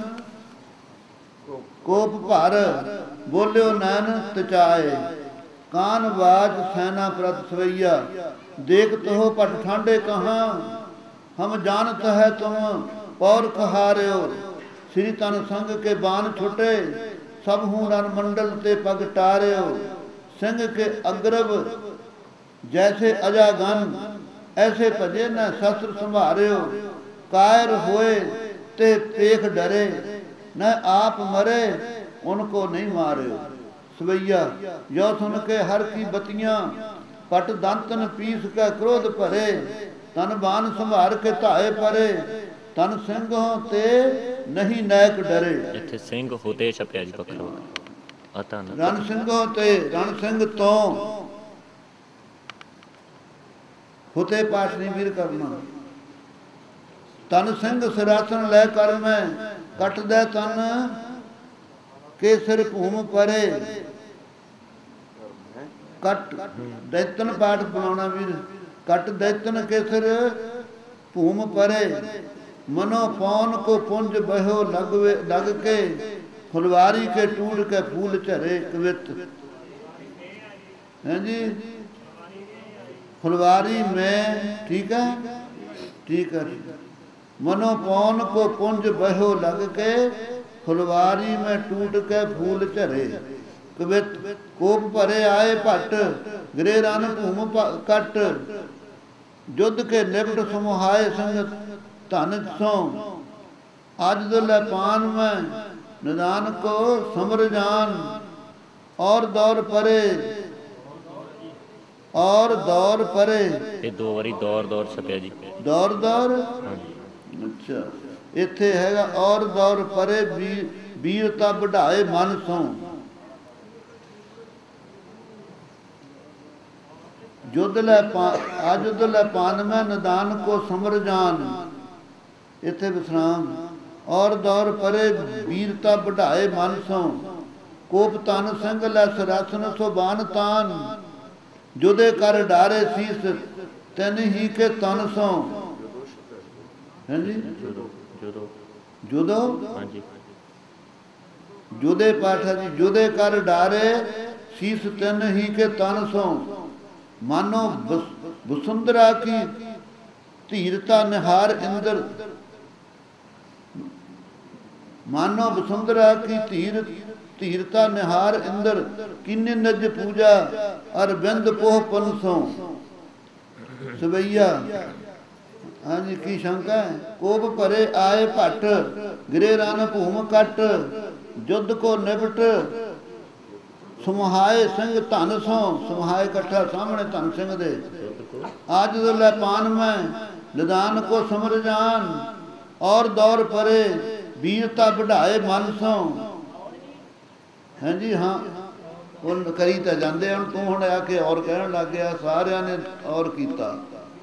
कोप भर, बोलियो नैन तचाए। कान बाज सैना प्रत सवैया, देखत हो पट ठांडे कहाँ। हम जानत है तुम पौर खहारियो। श्री तन संग के बान छुटे, सब हूँ रन मंडल ते पग टारियो। सिंह के अग्रव जैसे अजागन, ऐसे भजे न शस्त्र संभारियो। कायर होए ते पेख डरे, न आप मरे उनको नहीं मारियो। सवैया यो सुन के हर की बतियां, पट दंतन पीस के क्रोध भरे। तन बान संभार के धाए परे, तन सिंह ते नहीं नायक डरे। ਇੱਥੇ ਸਿੰਘ ਹੋਤੇ ਛਪਿਆ ਜੀ ਵੱਖਰਾ ਅਤਨ ਰਣ ਸਿੰਘੋ ਤੇ ਰਣ ਸਿੰਘ ਤੋਂ ਹੋਤੇ ਪਾਠ ਨਹੀਂ ਵੀਰ ਕਰਨਾ। ਤਨ ਸਿੰਘ ਸਿਰਾਸਨ ਲੈ ਕਰ ਮੈਂ, ਕੱਟਦਾ ਤਨ ਕੇ ਸਿਰ ਭੂਮ ਪਰੇ। ਕੱਟ ਦੈਤਨ ਪਾਠ ਬਣਾਉਣਾ ਵੀਰ। ਕੱਟ ਦੈਤਨ ਕੇ ਸਿਰ ਭੂਮ ਪਰੇ ਮਨੋ ਪੌਨ ਕੋ ਪੁੰਜ ਬਹਿਓ ਲਗ ਕੇ ਫੁਲਵਾਰੀ ਕੇ ਟੂੜ ਕੇ ਫੂਲ ਝਰੇ ਕਵਿਤ ਹਾਂਜੀ फुलवारी में ठीक है ठीक है मनो पौन को पुंज बहो लग के फुलवारी में टूट के फूल झरे कवित कोप भरे आए भट्ट गिरे रन भूम कट युद्ध के लिपट समुहाए संगत धन सो आज दुल पान में निदान को समर जान और दौर परे और दौर परे ਇਹ ਦੋ ਵਾਰੀ ਦੌਰ ਦੌਰ ਛਪਿਆ ਜੀ ਦੌਰ ਦੌਰ ਹਾਂਜੀ ਅੱਛਾ ਇੱਥੇ ਹੈਗਾ ਔਰ ਦੌਰ ਪਰੇ ਵੀਰਤਾ ਵਢਾਏ ਮਨ ਸੋ ਜੁਦ ਲੈ ਆਜੁਦ ਲੈ ਪਾਨ ਮੈਂ ਨਿਦਾਨ ਕੋ ਸਮਰ ਜਾਨ ਇੱਥੇ ਵਿਸਰਾਮ ਔਰ ਦੌਰ ਪਰੇ ਵੀਰਤਾ ਵਢਾਏ ਮਨ ਸੋ ਕੋਪ ਤਨ ਸੰਗ ਲੈ ਸਰਾਸਨ ਸੁਬਾਨ ਤਾਨ ਜੁਦੇ ਕਰ ਡਾਰੇ ਸੀਸ ਤਨ ਹੀ ਕੇ ਤਨ ਸੋ ਹਾਂਜੀ ਜੁਦੋ ਹਾਂਜੀ ਜੁਦੇ ਪਾਠਾ ਜੀ ਜੁਦੇ ਕਰ ਡਾਰੇ ਸੀਸ ਤਨ ਹੀ ਕੇ ਤਨ ਸੋ ਮਾਨੋ ਬਸੁੰਦਰਾ ਕੀ ਧੀਰਤਾ ਨਿਹਾਰ ਇੰਦਰ ਮਾਨੋ ਬਸੁੰਦਰਾ ਕੀ ਧੀਰਤਾ ਨਿਹਾਰ ਇੰਦਰ ਕਿੰਨੇ ਨਜ ਪੂਜਾ ਅਰਬਿੰਦ ਪੋਹ ਪਨਸੋਂ ਸਵਈਆ ਹਾਂਜੀ ਕੀ ਸ਼ੰਕਾ ਹੈ ਕੋਪ ਭਰੇ ਆਏ ਭੱਟ ਗਿਰੇ ਰਨ ਭੂਮ ਕੱਟ ਜੁੱਧ ਕੋ ਨਿਬਟ ਸਮਹਾਏ ਸਿੰਘ ਧਨ ਸੋਂ ਸਮਹਾਏ ਇਕੱਠਾ ਸਾਹਮਣੇ ਧਨ ਸਿੰਘ ਦੇ ਅੱਜ ਦੁਲੇ ਪਾਨ ਮੈਂ ਨਿਦਾਨ ਕੋ ਸਮਰ ਜਾਨ ਔਰ ਦੌਰ ਪਰੇ ਵੀਰਤਾ ਵਢਾਏ ਮਨ ਸੋਂ ਹਾਂਜੀ ਹਾਂ ਉਹ ਕਰੀ ਤਾਂ ਜਾਂਦੇ ਹੁਣ ਤੂੰ ਹੁਣ ਆ ਕੇ ਔਰ ਕਹਿਣ ਲੱਗ ਗਿਆ ਸਾਰਿਆਂ ਨੇ ਔਰ ਕੀਤਾ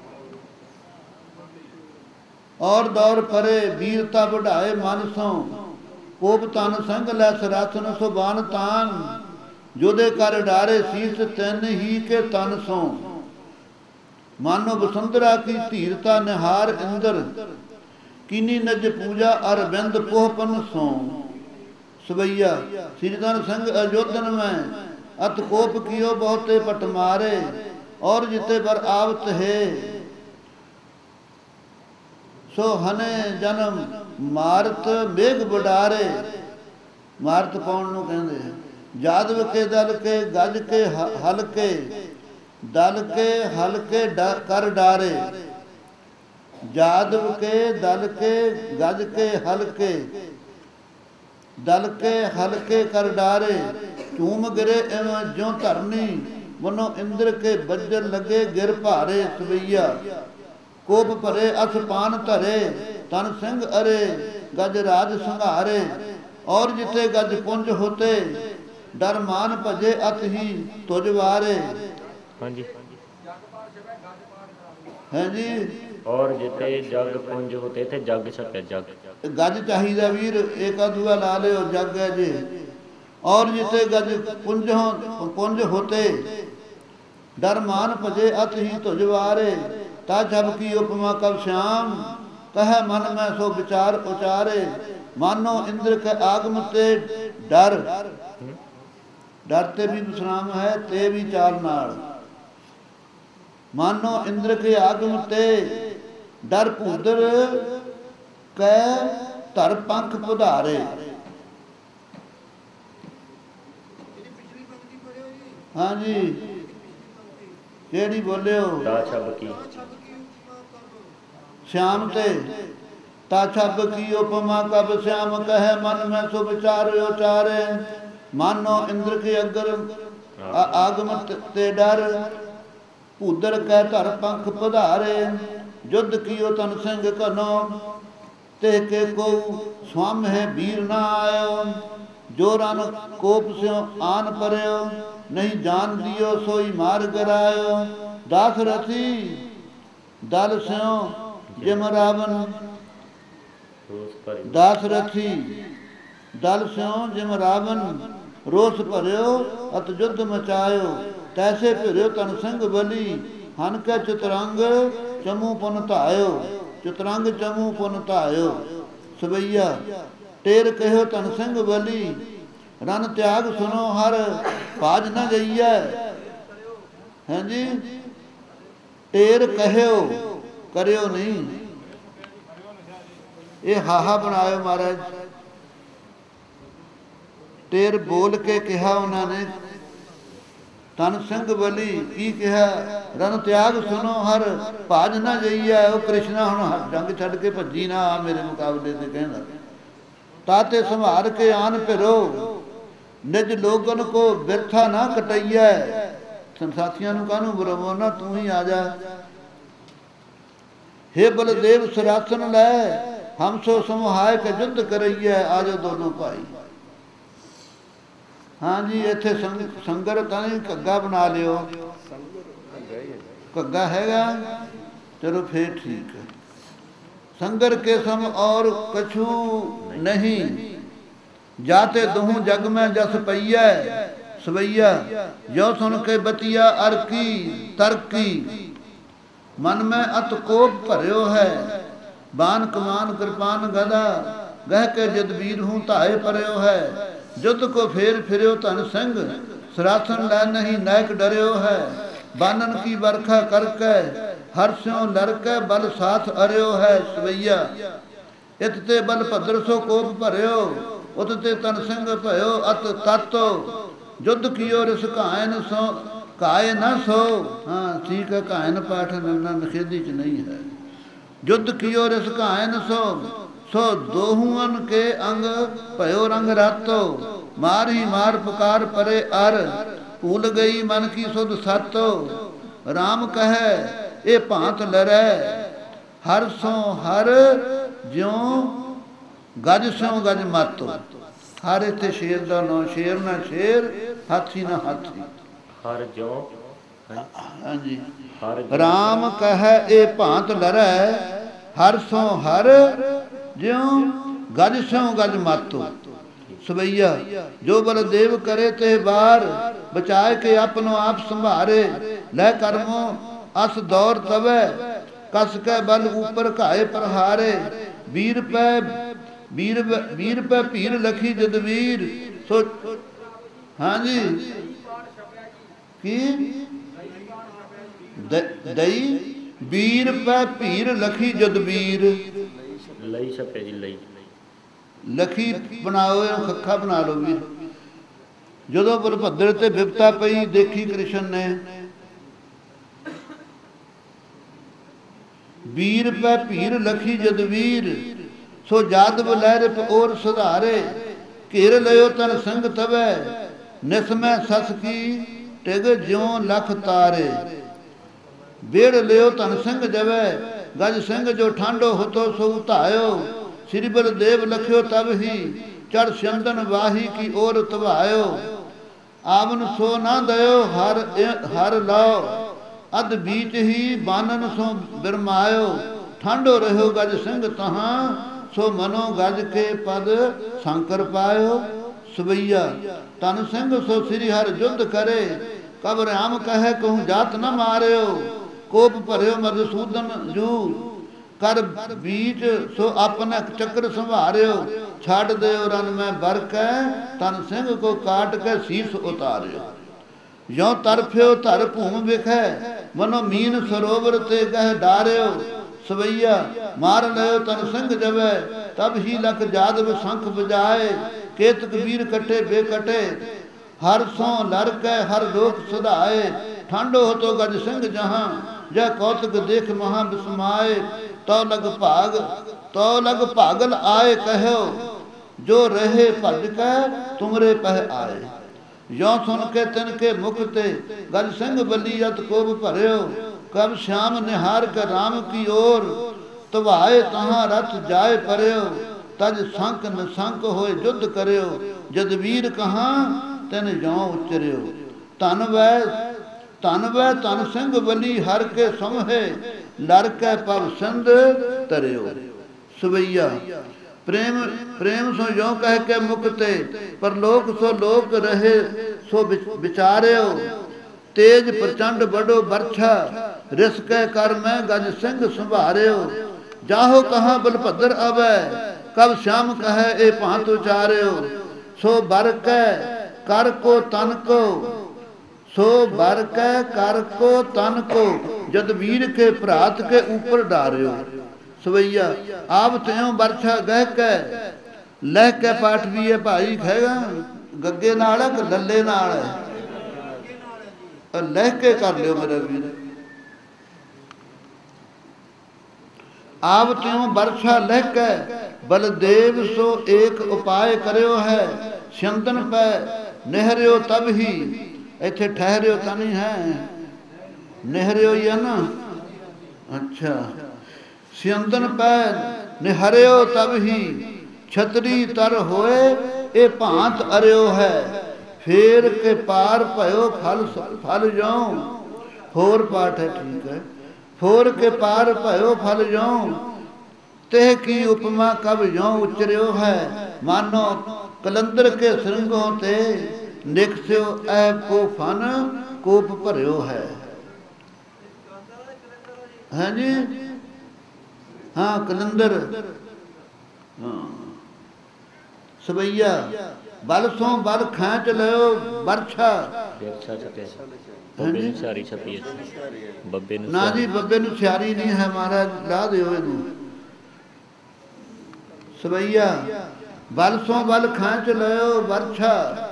ਔਰ ਦੌਰ ਪਰੇ ਵੀਰਤਾ ਵਢਾਏ ਮਨ ਸੋਂ ਕੋਪ ਤਨ ਸੰਗ ਲੈ ਸਰਾਸਨ ਸੁਬਾਨ ਤਾਨ ਜੋਦੇ ਕਰ ਡਾਰੇ ਸੀਸ ਤਨ ਹੀ ਕੇ ਤਨ ਸੋਂ ਮਾਨੋ ਬਸੁੰਦਰਾ ਕੀ ਧੀਰਤਾ ਨਿਹਾਰ ਇੰਦਰ ਕੀਨੀ ਨਜ ਪੂਜਾ ਅਰਬਿੰਦ ਪੋਹ ਪਨ ਸੋਂ ਸਵਈਆ ਸ੍ਰੀ ਧਨ ਸੰਗ ਅਯੋਧਨ ਮੈਂ ਅਤ ਕੋਪ ਕੀਓ ਬਹੁਤੇ ਪਟ ਮਾਰੇ ਔਰ ਜਿਤੇ ਪਰ ਆਵਤ ਹੈ ਸੋ ਹਨੇ ਜਨਮ ਮਾਰਤ ਮੇਘ ਬਡਾਰੇ ਮਾਰਤ ਪਾਉਣ ਨੂੰ ਕਹਿੰਦੇ ਜਾਦਵ ਕੇ ਦਲ ਕੇ ਗੱਜ ਕੇ ਹਲਕੇ ਦਲ ਕੇ ਹਲਕੇ ਕਰ ਡਾਰੇ ਜਾਦਵ ਕੇ ਦਲ ਕੇ ਗੱਜ ਕੇ ਹਲਕੇ ਦਲ ਕੇ ਹਲਕੇ ਕਰ ਡਾਰੇ ਝੂਮ ਗਿਰੇ ਐਵੇਂ ਜਿਉ ਧਰਨੀ ਮਨੋ ਇੰਦਰ ਕੇ ਬੱਜਰ ਲਗੇ ਗਿਰ ਭਾਰੇ ਸਵਈਆ ਕੋਪ ਭਰੇ ਅਸ ਪਾਨ ਧਰੇ ਤਨ ਸਿੰਘ ਅਰੇ ਗਜ ਰਾਜ ਸੰਘਾਰੇ ਔਰ ਜਿਤੇ ਗਜ ਪੁੰਜ ਹੋਤੇ ਡਰ ਮਾਨ ਭਜੇ ਅਤ ਹੀ ਤੁਜ ਵਾਰੇ ਹਾਂਜੀ ਹਾਂਜੀ ਔਰ ਜਿਤੇ ਜਗ ਪੁੰਜ ਹੋਤੇ ਥੇ ਜਗ ਛਪਿਆ ਜਗ ਗੱਜ ਚਾਹੀਦਾ ਵੀਰ ਏਕਾ ਦੂਆ ਲਾ ਲਿਓ ਜਗ ਹੈ ਜੀ ਔਰ ਜਿਤੇ ਗੱਜ ਪੁੰਜ ਹੋਤੇ ਡਰ ਮਾਨ ਭਜੇ ਅਤ ਹੀ ਤੁਜ ਵਾਰੇ ਤਾ ਜਬ ਕੀ ਉਪਮਾ ਕਬ ਸ਼ਾਮ ਕਹੈ ਮਨ ਮੈਂ ਸੋ ਵਿਚਾਰ ਉਚਾਰੇ ਮਾਨੋ ਇੰਦਰ ਕੇ ਆਗਮ ਤੇ ਡਰ ਤੇ ਵੀ ਵਿਸਰਾਮ ਹੈ ਤੇ ਵੀ ਚਾਲ ਨਾਲ ਮਾਨੋ ਇੰਦਰ ਕੇ ਆਗਮ ਤੇ ਡਰ ਭੂਦਰ ਕੈ ਧਰ ਪੰਖ ਪੁਧਾਰੇ ਹਾਂਜੀ ਕਿਹੜੀ ਬੋਲਿਓ ਤਾ ਛਬ ਕੀ श्याम ते ता छब की उपमा कब श्याम कहे मन में सो विचारो चारे मानो इंद्र के अगर आगम ते डर भूदर कह धर पंख पधारे युद्ध कियो तन सिंह कनो ते के को स्वाम है वीर ना आयो जो रन कोप स्यो आन परयो नहीं जान दियो सोई मार गिरायो दास रथी दल स्यो जिम रावण दास रथी दल स्यों जिम रावण रोस भरियो अत युद्ध मचायो तैसे फिरियो तन संग बली हन के चितरंग चमू पुन धायो ਚਤਰੰਗ ਚਮੂ ਪੁਨ ਧਾਇਓ। ਸਵਈਆ ਟੇਰ ਕਹਿਓ ਧਨ ਸਿੰਘ ਬਲੀ, ਰਨ ਤਿਆਗ ਸੁਨੋ ਹਰ ਭਾਜ ਨ ਜਈਐ। ਹਾਂਜੀ, ਟੇਰ ਕਹਿਓ, ਕਰਿਓ ਨਹੀਂ। ਇਹ ਹਾਹਾ ਬਣਾਇਓ ਮਹਾਰਾਜ। ਟੇਰ ਬੋਲ ਕੇ ਕਿਹਾ ਉਹਨਾਂ ਨੇ ਧਨ ਸਿੰਘ ਬਲੀ, ਕੀ ਕਿਹਾ? ਰਨ ਤਿਆਗ ਸੁਨੋ ਹਰ ਭਾਜ ਨਾ ਜਈਐ। ਉਹ ਕ੍ਰਿਸ਼ਨਾ ਹੁਣ ਜੰਗ ਛੱਡ ਕੇ ਭੱਜੀ ਨਾ ਆ ਮੇਰੇ ਮੁਕਾਬਲੇ ਤੇ, ਕਹਿੰਦਾ ਤਾਤੇ ਸੰਭਾਰ ਕੇ ਆਨ ਫਿਰੋ, ਨਿਜ ਲੋਗਨ ਕੋ ਬਿਰਥਾ ਨਾ ਕਟਈਐ। ਸੰਸਾਥੀਆਂ ਨੂੰ ਕਾਹਨੂੰ ਬੁਲਾਵੋ ਨਾ, ਤੂੰ ਹੀ ਆ ਜਾ। हे ਬਲਦੇਵ ਸਰਾਸਨ ਲੈ, ਹਮ ਸੋ ਸਮਹਾਇ ਕੇ ਯੁੱਧ ਕਰਈਐ। ਆ ਜਾਓ ਦੋਨੋਂ ਭਾਈ। ਹਾਂਜੀ, ਇੱਥੇ ਸੰਗਰ ਤਾਂ ਨਹੀਂ, ਘੱਗਾ ਬਣਾ ਲਿਓ। ਘੱਗਾ ਹੈਗਾ, ਚਲੋ ਫੇਰ ਠੀਕ ਹੈ। ਸੰਗਰ ਕੇ ਸਮ ਔਰ ਕਛੂ ਨਹੀਂ, ਜਾਤੇ ਦਹੂੰ ਜਗ ਮੈਂ ਜਸ ਪਈਐ। ਸਵਈਆ ਜੋ ਸੁਣ ਕੇ ਬਤੀਆ ਅਰ ਕੀ ਤਰਕੀ, ਮਨ ਮੈਂ ਅਤ ਕੋਪ ਭਰਿਓ ਹੈ। ਬਾਨ ਕਮਾਨ ਕਿਰਪਾਨ ਗਦਾ, ਗਹਿ ਕੇ ਜਦ ਵੀਰ ਹੂੰ ਧਾਏ ਪਰਿਓ ਹੈ। ਜੁੱਧ ਕੋ ਫੇਰ ਫਿਰਿਓ ਧਨ ਸਿੰਘ, ਸਰਾਸਨ ਲੈ ਨਹੀਂ ਨਾਇਕ ਡਰਿਓ ਹੈ। ਬਾਨਨ ਕੀ ਵਰਖਾ ਕਰਕੇ, ਹਰ ਸਿਉ ਲੜਕੇ ਬਲ ਸਾਥ ਅਰਿਓ ਹੈ। ਸਵਈਆ ਇਤ ਤੇ ਬਲ ਭਦਰ ਸੋ ਕੋਪ ਭਰਿਓ, ਉਤ ਤੇ ਧਨ ਸਿੰਘ ਭਇਓ ਅਤ ਤਤੋ। ਜੁੱਧ ਕੀਓ ਰਿਸ ਘਾਇਨ ਸੋ ਕਾਏ ਨਾ ਸੋ। ਹਾਂ ਠੀਕ ਹੈ, ਘਾਇਨ ਪਾਠ ਨੰਨਾ ਨਖੇਦੀ ਚ ਨਹੀਂ ਹੈ। ਜੁੱਧ ਕੀਓ ਰਿਸ ਘਾਇਨ ਸੋ ਦੋਹੂਅਨ ਕੇ ਅੰਗ ਭਇਓ ਰੰਗ ਰਾਤੋ। ਮਾਰ ਹੀ ਮਾਰ ਪੁਕਾਰ ਪਰੇ ਅਰ, ਭੂਲ ਗਈ ਮਨ ਕੀ ਸੁਧ ਸਾਤੋ। ਰਾਮ ਕਹੈ ਇਹ ਭਾਂਤ ਲਰੈ, ਹਰ ਸੋ ਹਰ ਜਿਉ ਗਜ ਸਿਉ ਗਜ ਮਾਤੋ। ਹਰ ਇੱਥੇ ਸ਼ੇਰ ਦਾ ਨਾਂ, ਸ਼ੇਰ ਨਾ ਸ਼ੇਰ, ਹਾਥੀ ਨਾ ਹਾਥੀ। ਹਰ ਜਿਉ, ਹਾਂਜੀ, ਰਾਮ ਕਹੈ ਇਹ ਭਾਂਤ ਲਰੈ, ਹਰ ਸੋ ਹਰ ਜਿਉ ਗਜ ਸਿਉ ਗਜ ਮਾਤੋ। ਸਵਈਆ ਜੋ ਬਲਦੇਵ ਕਰੇ ਤੇ ਬਾਰ, ਬਚਾਏ ਕੇ ਆਪਨੋ ਆਪ ਸੰਭਾਰੇ। ਲੈ ਕਰਮੋ ਅਸ ਦੌਰ ਤਵੈ, ਕਸ ਕੇ ਬਲ ਉਪਰ ਘਾਏ ਪ੍ਰਹਾਰੇ। ਵੀਰ ਪੈ ਭੀਰ ਲਖੀ ਜਦਵੀਰ। ਸੋ ਹਾਂਜੀ ਕੀ ਦਈ ਵੀਰ ਪੈ ਭੀਰ ਲਖੀ ਜਦਵੀਰ। ਲਈ ਛਪੇ ਜੀ, ਲਈ ਲਖੀ ਬਣਾਓ, ਖੱਖਾ ਬਣਾ ਲਓ ਵੀਰ। ਜਦੋਂ ਬਲਭੱਦਰ ਤੇ ਬਿਪਤਾ ਪਈ ਦੇਖੀ ਕ੍ਰਿਸ਼ਨ ਨੇ, ਵੀਰ ਪੈ ਭੀਰ ਲਖੀ ਜਦਵੀਰ। ਸੋ ਜਾਦਵ ਲਹਿਰ ਔਰ ਸੁਧਾਰੇ, ਘੇਰ ਲਿਓ ਤਨ ਸੰਗ ਤਵੈ। ਨਿਸਮੈ ਸਸ ਕੀ ਟਿਗ ਜਿਉ ਲਖ ਤਾਰੇ। ਵੇੜ ਲਿਓ ਧਨ ਸਿੰਘ ਜਵੈ, ਗਜ ਸਿੰਘ ਜੋ ਠਾਂਡੋ ਹੋਤੋ ਸੋ ਧਾਇਓ। ਸ੍ਰੀ ਬਲਦੇਵ ਲਖਿਓ ਤਬ ਹੀ, ਚੜ ਚੰਦਨ ਵਾਹੀ ਕੀ ਔਰ ਤਵਾਇਓ। ਆਵਨ ਸੋ ਨਾ ਦਇਓ ਹਰ ਲਾਓ, ਅਧ ਬੀਚ ਹੀ ਬਾਨਨ ਸੋ ਬਿਰਮਾਇਓ। ਠਾਂਡੋ ਰਹਿਓ ਗਜ ਸਿੰਘ ਤਹਾਂ, ਸੋ ਮਨੋ ਗਜ ਕੇ ਪਦ ਸ਼ੰਕਰ ਪਾਇਓ। ਸਵਈਆ ਧਨ ਸਿੰਘ ਸੋ ਸ੍ਰੀ ਹਰਿ ਜੁਧ ਕਰੇ, ਕਬ ਰਾਮ ਕਹੈ ਕਹੂੰ ਜਾਤ ਨ ਮਾਰਿਓ। ਕੋਪ ਭਰਿਓ ਮਧੂਸੂਦਨ ਜੂ, ਕਰ ਬੀਚ ਸੋ ਆਪਣਾ ਚੱਕਰ ਸੰਭਾਰਿਓ। ਛੱਡ ਦਿਓ ਰਨ ਮੈਂ ਬਰ ਕੈ, ਧਨ ਸਿੰਘ ਕੋ ਕਾਟ ਕੇ ਸੀਸ ਉਤਾਰਿਓ। ਜੋ ਤਰਫਿਓ ਧਰ ਭੂਮ ਵਿਖੈ, ਮਨੋ ਮੀਨ ਸਰੋਵਰ ਤੇ ਗਹਿ ਡਾਰਿਓ। ਸਵਈਆ ਮਾਰ ਲਿਓ ਧਨ ਸਿੰਘ ਜਵੈ, ਤਬ ਹੀ ਲਖ ਜਾਦਵ ਸ਼ੰਖ ਬਜਾਏ। ਕੇਤਕ ਵੀਰ ਕਟੇ ਬੇਕਟੇ, ਹਰ ਸੋ ਲੜ ਕੇ ਹਰ ਲੋਕ ਸੁਧਾਏ। ਠਾਂਡੋ ਹੋ ਤੋ ਗਜ ਸਿੰਘ ਜਹਾਂ, ਜੈ ਕੌਤਕ ਦੇਖ ਮਹਾ ਬਿਸਮਾਏ। ਤੋ ਲਗ ਭਾਗਲ ਆਏ ਕਹਿਓ, ਜੋ ਰਹੇ ਭਜ ਕੇ ਤੁਮਰੇ ਪਹਿ ਆਏ। ਜੋ ਸੁਨ ਕੇ ਤਿਨ ਕੇ ਮੁਖ ਤੇ, ਗਜ ਸਿੰਘ ਬਲੀਅਤ ਕੋਪ ਭਰਿਓ। ਕਬ ਸ਼ਾਮ ਨਿਹਾਰ ਕੇ ਰਾਮ ਕੀ ओर, ਤਵਾਏ ਤਹਾਂ ਰਥ ਜਾਏ ਪਰਿਓ। ਤਜ ਸੰਕ ਨਿਸੰਕ ਹੋਏ ਜੁਧ ਕਰਿਓ, ਜਦ ਵੀਰ ਕਹਾਂ ਤਿਨ ਜਉ ਉਚਰਿਓ। ਧਨ ਵੈ ਧਨ ਸਿੰਘ ਬਲੀ ਹਰ ਕੇ ਸਮਹੇ, ਲੜ ਕੇ ਪਵ ਸਿੰਧ ਤਰਿਓ। ਸਵਈਆ ਪ੍ਰੇਮ ਸੋ ਜੋ ਕਹਿ ਕੇ ਮੁਖ ਤੇ, ਪਰ ਲੋਕ ਸੋ ਲੋਕ ਰਹੇ ਸੋ ਵਿਚਾਰਿਓ। ਤੇਜ ਪ੍ਰਚੰਡ ਬੜੋ ਬਰਛਾ, ਰਿਸ ਕੇ ਕਰ ਮੈਂ ਗਜ ਸਿੰਘ ਸੰਭਾਰਿਓ। ਜਾਹੋ ਕਹਾਂ ਬਲਭੱਦਰ ਆਵੈ, ਕਬ ਸ਼ਾਮ ਕਹੈ ਇਹ ਭਾਂਤ ਉਚਾਰਿਓ। ਸੋ ਬਰ ਕੈ ਕਰ ਕੋ ਤਨ ਕੋ, ਸੋ ਬਰ ਕੈ ਕਰ ਕੋ ਤਨ ਕੋ, ਜਦ ਵੀਰ ਕੇ ਭਰਾਤ ਕੇ ऊपर डारियो। ਸਵਈਆ ਆਪ ਤਿਉ ਬਰਛਾ ਗਹਿ ਕੈ, ਲਹਿ ਕੇ ਪਾਠ ਵੀ ਹੈ ਭਾਈ ਖੈਗਾ। ਗੱਗੇ ਨਾਲ ਹੈ ਕਿ ਲੱਲੇ ਨਾਲ ਹੈ? ਲਹਿ ਕੇ ਕਰ ਲਿਓ ਮੇਰੇ ਵੀਰ। ਆਪ ਤਿਉ ਬਰਛਾ ਲਹਿ ਕੈ, ਬਲਦੇਵ ਸੋ ਏਕ ਉਪਾਏ ਕਰਿਓ ਹੈ। ਸਿੰਦਨ ਪੈ ਨਿਹਰਿਓ ਤਬ ਹੀ, ਇੱਥੇ ਠਹਿਰਿਓ ਤਾਂ ਨਹੀਂ ਹੈ, ਨਿਹਰਿਓ ਹੀ ਹੈ ਨਾ। ਅੱਛਾ, ਸਿੰਦਨ ਪੈ ਨਿਹਰਿਓ ਤਬ ਹੀ, ਛਤਰੀ ਤਰ ਹੋਏ ਇਹ ਭਾਂਤ ਅਰਿਓ ਹੈ। ਫੇਰ ਕੇ ਪਾਰ ਭਇਓ ਫਲ ਜਾਉ। ਹੋਰ ਪਾਠ ਹੈ, ਠੀਕ ਹੈ। ਫੋਰ ਕੇ ਪਾਰ ਭਇਓ ਫਲ ਜਾਉ, ਤੇ ਕੀ ਉਪਮਾ ਕਬ ਜਾਉ ਉਚਰਿਓ ਹੈ। ਮਾਨੋ ਕਲੰਦਰ ਕੇ ਸਿੰਘੋਂ ਤੇ, ਨਿਕਸਿਓ ਐ ਕੋ ਫਨ ਕੋਪ ਭਰਿਓ ਹੈ। ਹਾਂਜੀ ਹਾਂ, ਕਲੰਦਰ। ਹਾਂ, ਸਵਈਆ ਬਲ ਸੋਂ ਬਲ ਖਾਂਚ ਲਿਓ ਬਰਛਾ। ਬੱਬੇ ਨੂੰ ਸਿਆਰੀ ਛਪੀ ਹੈ, ਬੱਬੇ ਨੂੰ ਨਾ ਜੀ, ਬੱਬੇ ਨੂੰ ਸਿਆਰੀ ਨਹੀਂ ਹੈ ਮਹਾਰਾਜ, ਲਾ ਦਿਓ ਇਹਨੂੰ। ਸਵਈਆ ਬਲ ਸੋਂ ਬਲ ਖਾਂਚ ਲਿਓ ਬਰਛਾ,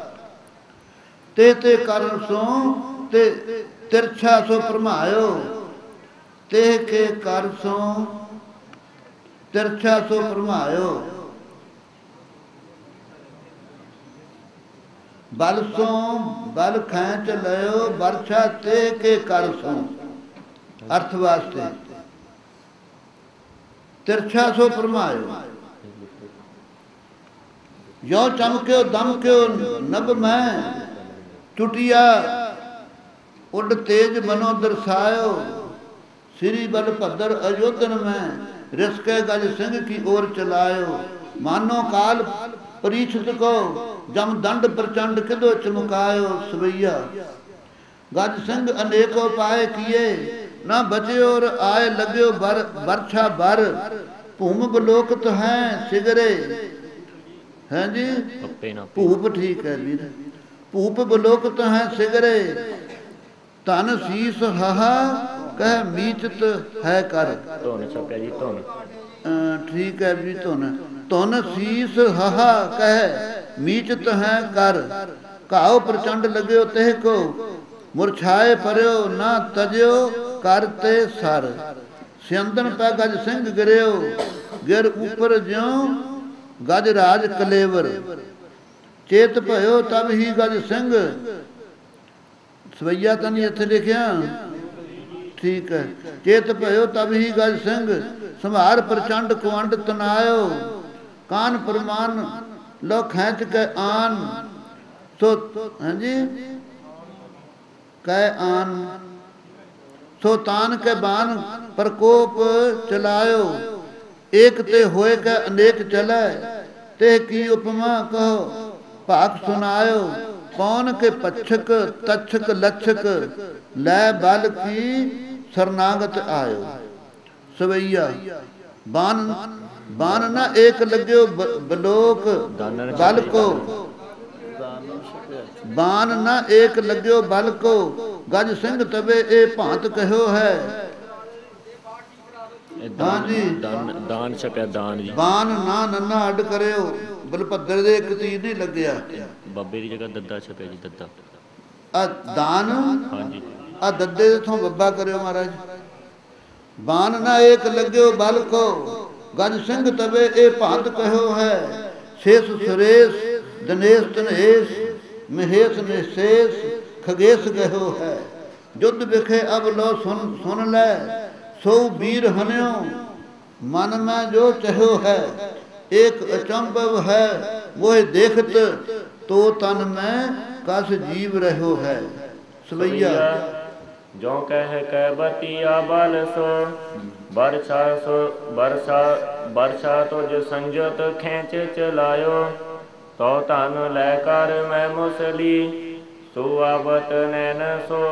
ਤੇ ਕਰਨ ਸੋਂ ਤੇ ਤਿਰਛਾ ਸੋ ਭਰਮਾਇਓ। ਤੇ ਕੇ ਕਰ ਸੋਂ ਤਿਰਛਾ ਸੋ ਭਰਮਾਇਓ। ਬਲ ਸੋਂ ਬਲ ਖੈਂਚ ਲਿਓ ਬਰਛਾ, ਤੇ ਕੇ ਕਰ ਸੋਂ ਅਰਥ ਵਾਸਤੇ ਤਿਰਛਾ ਸੋ ਭਰਮਾਇਓ। ਜੋ ਚਮਕਿਓ ਦਮਕਿਓ ਨਭ ਮੈਂ, ਟੁਟਿਆ ਉੱਡ ਤੇਜ ਮਨੋ ਦਰਸਾਇਓ। ਸ੍ਰੀ ਬਲਭੱਦਰ ਅਯੋਧਨ ਮੈਂ, ਰਿਸਕੇ ਗਜ ਸਿੰਘ ਕੀ ओर ਚਲਾਇਓ। ਮਾਨੋ ਕਾਲ ਪਰੀਛਿਤ ਕੋ, ਜਮ ਦੰਡ ਪ੍ਰਚੰਡ ਕਿਦੋ ਚਮਕਾਇਓ। ਸਵਈਆ ਗਜ ਸਿੰਘ ਅਨੇਕੋ ਪਾਏ ਕੀਏ, ਨਾ ਬਚਿਓ ਔਰ ਆਏ ਲਗਿਓ ਬਰਛਾ ਬਰ। ਭੂਮ ਬਲੋਕਤ ਹੈ ਸਿਗਰੇ। ਹਾਂਜੀ, ਭੂਪ ਠੀਕ ਹੈ ਵੀਰ। ਭੂਪ ਬਲੋਕਤ ਹੈ ਸਿਗਰੇ, ਧਨ ਸੀਸ ਹਾਹਾ ਕਹਿ ਮੀਚਤ ਹੈ ਕਰ। ਧੁਨ ਛਪਿਆ ਜੀ, ਧੁਨ ਠੀਕ ਹੈ ਵੀ। ਧੁਨ ਧੁਨ ਸੀਸ ਹਾਹਾ ਕਹਿ ਮੀਚਤ ਹੈ ਕਰ। ਘਾਉ ਪ੍ਰਚੰਡ ਲਗਿਓ ਤੇ ਕੋ, ਮੁਰਛਾਏ ਪਰਿਓ ਨਾ ਤਜਿਓ ਕਰ ਤੇ ਸਰ। ਸਿੰਦਨ ਪੈ ਗਜ ਸਿੰਘ ਗਿਰਿਓ, ਗਿਰ ਉਪਰ ਜਿਉ ਗਜ ਰਾਜ ਕਲੇਵਰ। ਚੇਤ ਭਇਓ ਤਬ ਹੀ ਗਜ ਸਿੰਘ। ਸਵਈਆ ਤਾਂ ਨਹੀਂ ਇੱਥੇ ਲਿਖਿਆ, ਠੀਕ ਹੈ। ਚੇਤ ਭਇਓ ਤਬ ਹੀ ਗਜ ਸਿੰਘ, ਸੰਭਾਰ ਪ੍ਰਚੰਡ ਕੁਵੰਡ ਤਨਾਇਓ। ਕਾਨ ਪ੍ਰਮਾਨ ਲੋ ਖੈਂਚ ਕੇ ਆਨ, ਸੋ ਹਾਂਜੀ ਕਹਿ ਆਨ। ਸੋ ਤਾਨ ਕੇ ਬਾਨ ਪ੍ਰਕੋਪ ਚਲਾਇਓ। ਏਕ ਤੇ ਹੋਏ ਕੇ ਅਨੇਕ ਚਲੈ, ਤੇ ਕੀ ਉਪਮਾ ਕਹੋ ਭਾਖ ਸੁਨਾਇਓ। ਕੌਣ ਕੇ ਪੱਛਕ ਤਛਕ ਲਛਕ, ਲੈ ਬਲ ਕੀ ਸਰਨਾਗਤ ਆਇਓ। ਸਵਈਆ ਬਾਨ ਨਾ ਏਕ ਲਗਿਓ ਬਲੋਕ ਬਲ ਕੋ, ਬਾਨ ਨਾ ਏਕ ਲਗਿਓ ਬਲ ਕੋ, ਗਜ ਸਿੰਘ ਤਬੇ ਇਹ ਭਾਂਤ ਕਹਿਓ ਹੈ। ਹਾਂਜੀ, ਦਾਨ ਛਪਿਆ, ਦਾਨ ਜੀ। ਬਾਨ ਨਾ ਨੰਨਾ ਅੱਡ ਕਰਿਓ, ਬਲਭੱਦਰ ਦੇ ਇੱਕ ਤੀਰ ਨਹੀਂ ਲੱਗਿਆ। ਬੱਬੇ ਦੀ ਜਗ੍ਹਾ ਦੱਦਾ ਛਪਿਆ ਜੀ, ਦੱਦਾ। ਆ ਦਾਨ, ਹਾਂਜੀ, ਆ ਦੱਦੇ ਦੇ ਥੋਂ ਬੱਬਾ ਕਰਿਓ ਮਹਾਰਾਜ। ਬਾਨ ਨਾ ਏਕ ਲਗਿਓ ਬਲ ਕੋ, ਗਜ ਸਿੰਘ ਤਬੇ ਇਹ ਭਾਂਤ ਕਹਿਓ ਹੈ। ਸ਼ੇਸ਼ ਸੁਰੇਸ਼ ਦਨੇਸ਼ ਤਨੇਸ਼, ਮਹੇਸ਼ ਨਿਸ਼ੇਸ਼ ਖਗੇਸ਼ ਕਹਿਓ ਹੈ। ਜੁਧ ਵਿਖੇ ਅਬ ਲੋ ਸੁਨ ਲੈ, ਸੋ ਵੀਰ ਹਨਿਓ ਮਨ ਮੈਂ ਜੋ ਚਹਿਓ ਹੈ। ਏਕ ਅਚੰਭਵ ਹੈ ਵੋਹ ਦੇਖਤ, ਤੋ ਤਨ ਮੈਂ ਕਸ ਜੀਵ ਰਹਿਓ ਹੈ। ਸਵਈਆ ਜੋ ਕਹਿ ਕੈ ਬਤੀਆ ਬਲ ਸੋ, ਬਰਛਾ ਤੁਜ ਸੰਜਤ ਖੈਂਚ ਚਲਾਇਓ। ਤੋ ਧਨ ਲੈ ਕਰ ਮੈਂ ਮੁਸਲੀ, ਸੋ ਆਵਤ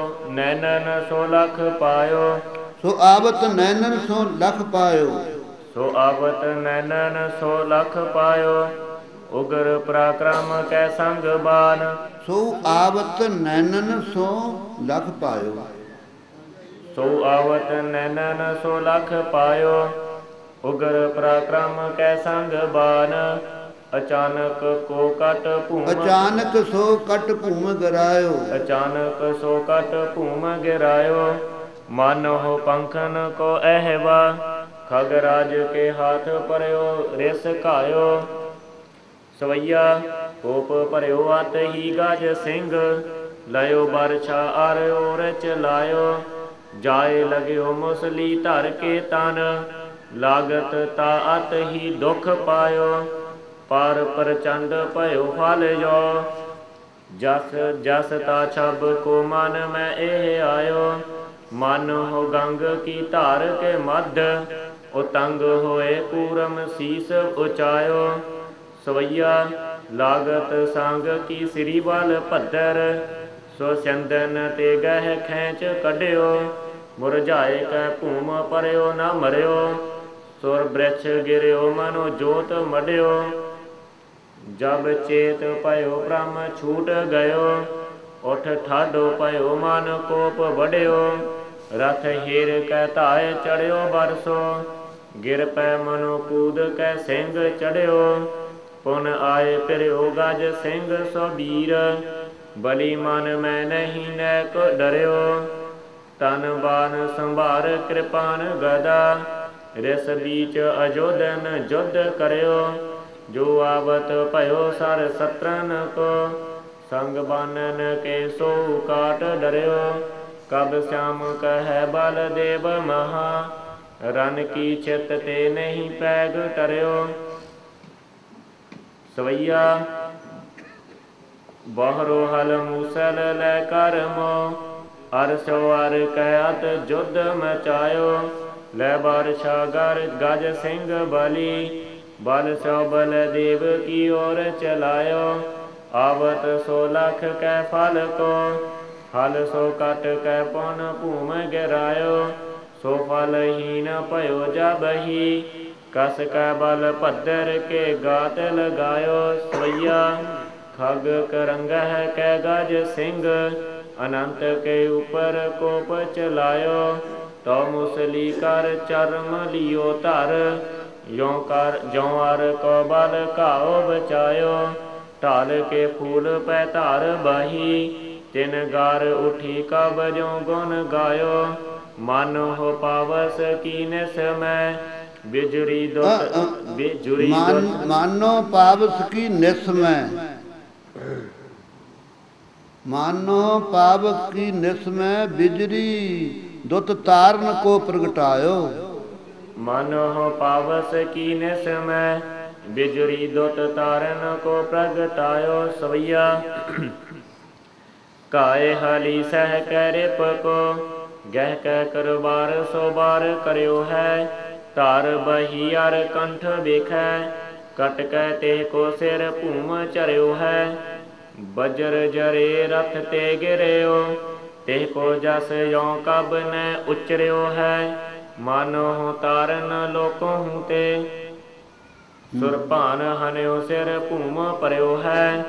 ਨੈਨਨ ਸੋ ਲਖ ਪਾਇਓ। ਸੋ ਆਵਤ ਨੈਨਨ ਸੋ ਲਖ ਪਾਇਓ। ਸੋ ਆਵਤ ਨੈਣਨ ਸੋ ਲਖ ਪਾਇਓ, ਉਗਰ ਪਰਾਕਰਮ ਕੈ ਸੰਗ ਬਾਨ। ਸੋ ਆਵਤ ਨੈਣਨ ਸੋ ਲਖ ਪਾਇਓ, ਸੋ ਆਵਤ ਨੈਣਨ ਸੋ ਲਖ ਪਾਇਓ, ਉਗਰ ਪਰਾਕਰਮ ਕੈ ਸੰਗ ਬਾਨ। ਅਚਾਨਕ ਕੋ ਕਟ ਭੂਮ, ਅਚਾਨਕ ਸੋ ਕਟ ਭੂਮ ਗਿਰਾਇਓ, ਅਚਾਨਕ ਸੋ ਕਟ ਭੂਮ ਗਿਰਾਇਓ। ਮਾਨੋ ਪੰਖਨ ਕੋ ਅਹਿਵਾ, ਖਗਰਾਜ ਕੇ ਹਾਥ ਪਰਿਓ ਰਿਸ ਘਾਇਓ। ਸਵਈਆ ਕੋਪ ਭਰਿਓ ਅਤ ਹੀ ਗਜ ਸਿੰਘ, ਲਇਓ ਬਰਛਾ ਅਰ ਔਰ ਚਲਾਇਓ। ਜਾਏ ਲਗਿਓ ਮੁਸਲੀ ਧਰ ਕੇ ਤਨ, ਲਾਗਤ ਤਾ ਅਤ ਹੀ ਦੁਖ ਪਾਇਓ। ਪਰ ਪ੍ਰਚੰਡ ਭਇਓ ਫਲ ਜੋ, ਜਸ ਜਸ ਤਾ ਛਬ ਕੋ ਮਨ ਮੈਂ ਇਹ ਆਇਓ। ਮਨ ਹੋ ਗੰਗ ਕੀ ਧਾਰ ਕੇ ਮਧ, ਉਤੰਗ ਹੋਏ ਕੂਰਮ ਸੀਸ ਉਚਾਇਓ। ਸਵਈਆ ਲਾਗਤ ਸੰਗ ਕੀ ਸ੍ਰੀ ਬਲ ਭੱਦਰ, ਸੋ ਚੰਦਨ ਤੇ ਗਹਿ ਖੈਂਚ ਕੱਢਿਓ। ਮੁਰਝਾਏ ਕੈ ਭੂਮ ਪਰਿਓ ਨਾ ਮਰਿਓ, ਸੁਰ ਬ੍ਰਿਛ ਗਿਰਿਓ ਮਨੋ ਜੋਤ ਮੜਿਓ। ਜਬ ਚੇਤ ਭਇਓ ਬ੍ਰਹਮ ਛੂਟ ਗਇਓ, ਉਠ ਠਾਡੋ ਭਇਓ ਮਨ ਕੋਪ ਵੜਿਓ। ਰਥ ਹੀਰ ਕੈ ਧਾਏ ਚੜਿਓ ਬਰਸੋ, ਗਿਰ ਪੈ ਮਨੋ ਕੂਦ ਕੈ ਸਿੰਘ ਚੜਿਓ। ਪੁਨ ਆਏ ਫਿਰਿਓ ਗਜ ਸਿੰਘ ਸੋ ਬੀਰ, ਬਲੀ ਮਨ ਮੈਂ ਨਹੀਂ ਨੈਕ ਡਰਿਓ। ਤਨ ਬਾਨ ਸੰਭਾਰ ਕਿਰਪਾਨ ਗਦਾ, ਰਿਸ ਬੀਚ ਅਜੋਧਨ ਜੁਧ ਕਰਿਓ। ਜੋ ਆਵਤ ਭਇਓ ਸਰ ਸਤਰਨ ਕੋ, ਸੰਗ ਬਾਨਨ ਕੇ ਸੋ ਕਾਟ ਡਰਿਓ। ਕਬ श्याम ਕਹਿ ਬਲ ਦੇਵ ਮਹਾ, ਰਨ ਕੀ ਚਿਤ ਤੇ ਨਹੀਂ ਪੈਗ ਟਰਿਓ। ਸਵਈਆ ਬਾਹਰੋ ਹਲ ਮੂਸਲ ਲੈ ਕਰ ਮੋ, ਅਰ ਸੋ ਅਰ ਕਹਿਤ ਜੁਧ ਮਚਾਇਓ। ਲੈ ਬਾਰਸ਼ਾ ਗਰ ਗਜ ਸਿੰਘ ਬਲੀ, ਬਲ ਸੋ ਬਲ ਦੇਵ ਕੀ ਔਰ ਚਲਾਇਓ। ਆਵਤ ਸੋ ਲਖ ਕੈ ਫਲ ਕੋ, ਹਲ ਸੋ ਕਟ ਕੈ ਪੁਨ ਭੂਮ ਗਿਰਾਇਓ। ਸੋ ਫਲਹੀਨ ਭਇਓ ਜਬਹੀ, ਕਸ ਕੈ ਬਲ ਭੱਦਰ ਕੇ ਗਾਤ ਲਗਾਇਓ। ਸਵਈਆ ਖਗ ਕਰੰਗਹ ਕੈ ਗਜ ਸਿੰਘ, ਅਨੰਤ ਕੇ ਉਪਰ ਕੋਪ ਚਲਾਇਓ। ਤੋ ਮੁਸਲੀ ਕਰ ਚਰਮ ਲਿਓ ਧਰ, ਜਉ ਅਰ ਕੋ ਬਲ ਘਾਓ ਬਚਾਇਓ। ਢਾਲ ਕੇ ਫੂਲ ਪੈ ਧਾਰ ਬਾਹੀ, ਤਿਨ ਗਾਰ ਉਠੀ ਕਬ ਜਿਉ ਗੁਣ ਗਾਇਓ। ਮਨ ਹੋ ਪਾਵਸ ਕੀ ਨਿਸ ਮੈਂ, ਬਿਜੁਰੀ ਦੁਤ ਬਿਜੁਰੀ ਦੁਤ ਮਾਨੋ ਪਾਵਸ ਕੀ ਨਿਸ ਮੈਂ, ਮਾਨੋ ਪਾਵਸ ਕੀ ਨਿਸ ਮੈਂ, ਬਿਜਰੀ ਦੁਤ ਤਾਰਨ ਕੋ ਪ੍ਰਗਟਾਇਓ। ਮਨ ਹੋ ਪਾਵਸ ਕੀ ਨਿਸ ਮੈਂ, ਬਿਜੁਰੀ ਦੁਤ ਤਾਰਨ ਕੋ ਪ੍ਰਗਟਾਇਓ। ਸਵਈਆ ਕਾਏ ਹਾਲੀ ਸਹਿ ਕੈ ਰਿਪ ਕੋ, ਗਹਿ ਕੈ ਕਰਬਾਰ ਸੋ ਬਾਰ ਕਰਿਓ ਹੈ। ਧਾਰ ਬਹੀ ਅਰ ਕੰਠ ਵੇਖੈ, ਕਟ ਕੈ ਤੇ ਕੋ ਸਿਰ ਭੂਮ ਚਰਿਓ ਹੈ। ਬਜਰ ਜਰੇ ਰਥ ਤੇ ਗਿਰਿਓ, ਤੇ ਕੋ ਜਸ ਯਉ ਕਬ ਨੈ ਉਚਰਿਓ ਹੈ। ਮਾਨੋ ਤਾਰਨ ਲੋਕੋ ਹੂੰ ਤੇ, ਸੁਰਭਾਨ ਹਨਿਓ ਸਿਰ ਭੂਮ ਪਰਿਓ ਹੈ।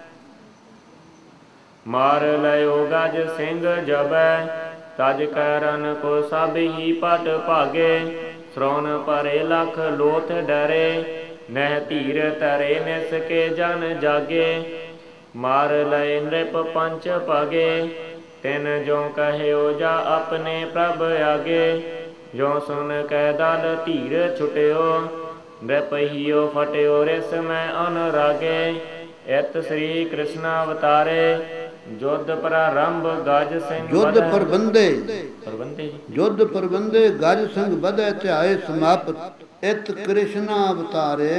ਮਾਰ ਲਇਓ ਗਜ ਸਿੰਘ ਜਬੈ, ਤਜ ਕੈ ਰਨ ਕੋ ਸਭ ਹੀ ਪਟ ਭਾਗੇ। ਸ਼੍ਰਵਣ ਭਰੇ ਲਖ ਲੋਥ ਡਰੇ, ਨਹਿ ਧੀਰ ਧਰੇ ਨਿਸ ਕੇ ਜਨ ਜਾਗੇ। ਮਾਰ ਲਏ ਨ੍ਰਿਪ ਪੰਚ ਭਾਗੇ, ਤਿਨ ਜੋ ਕਹਿਓ ਜਾ ਆਪਣੇ ਪ੍ਰਭ ਆਗੇ। ਜੋ ਸੁਨ ਕੈ ਦਲ ਧੀਰ ਛੁਟਿਓ, ਨ੍ਰਿਪ ਹੀਓ ਫਟਿਓ ਰਿਸ ਮੈਂ ਅਨੁਰਾਗੇ। ਇਤ ਸ੍ਰੀ ਕ੍ਰਿਸ਼ਨ ਅਵਤਾਰੇ, ਜੁਧ ਪ੍ਰਾਰੰਭ ਗਜ ਸਿੰਘ ਜੁਧ ਪ੍ਰਬੰਧੇ, ਪ੍ਰਬੰਧੇ ਜੁਧ ਪ੍ਰਬੰਧੇ ਗਜ ਸਿੰਘ ਵਧੈ ਧਿਆਏ ਸਮਾਪਤ। ਇਤ ਕ੍ਰਿਸ਼ਨ ਅਵਤਾਰੇ,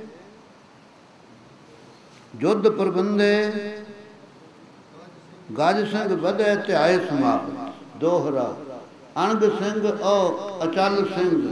ਜੁਧ ਪ੍ਰਬੰਧੇ ਗਜ ਸਿੰਘ ਵਧੈ ਧਿਆਏ ਸਮਾਪਤ। ਦੋਹਰਾ ਅਣਗ ਸਿੰਘ ਔ ਅਚਲ ਸਿੰਘ,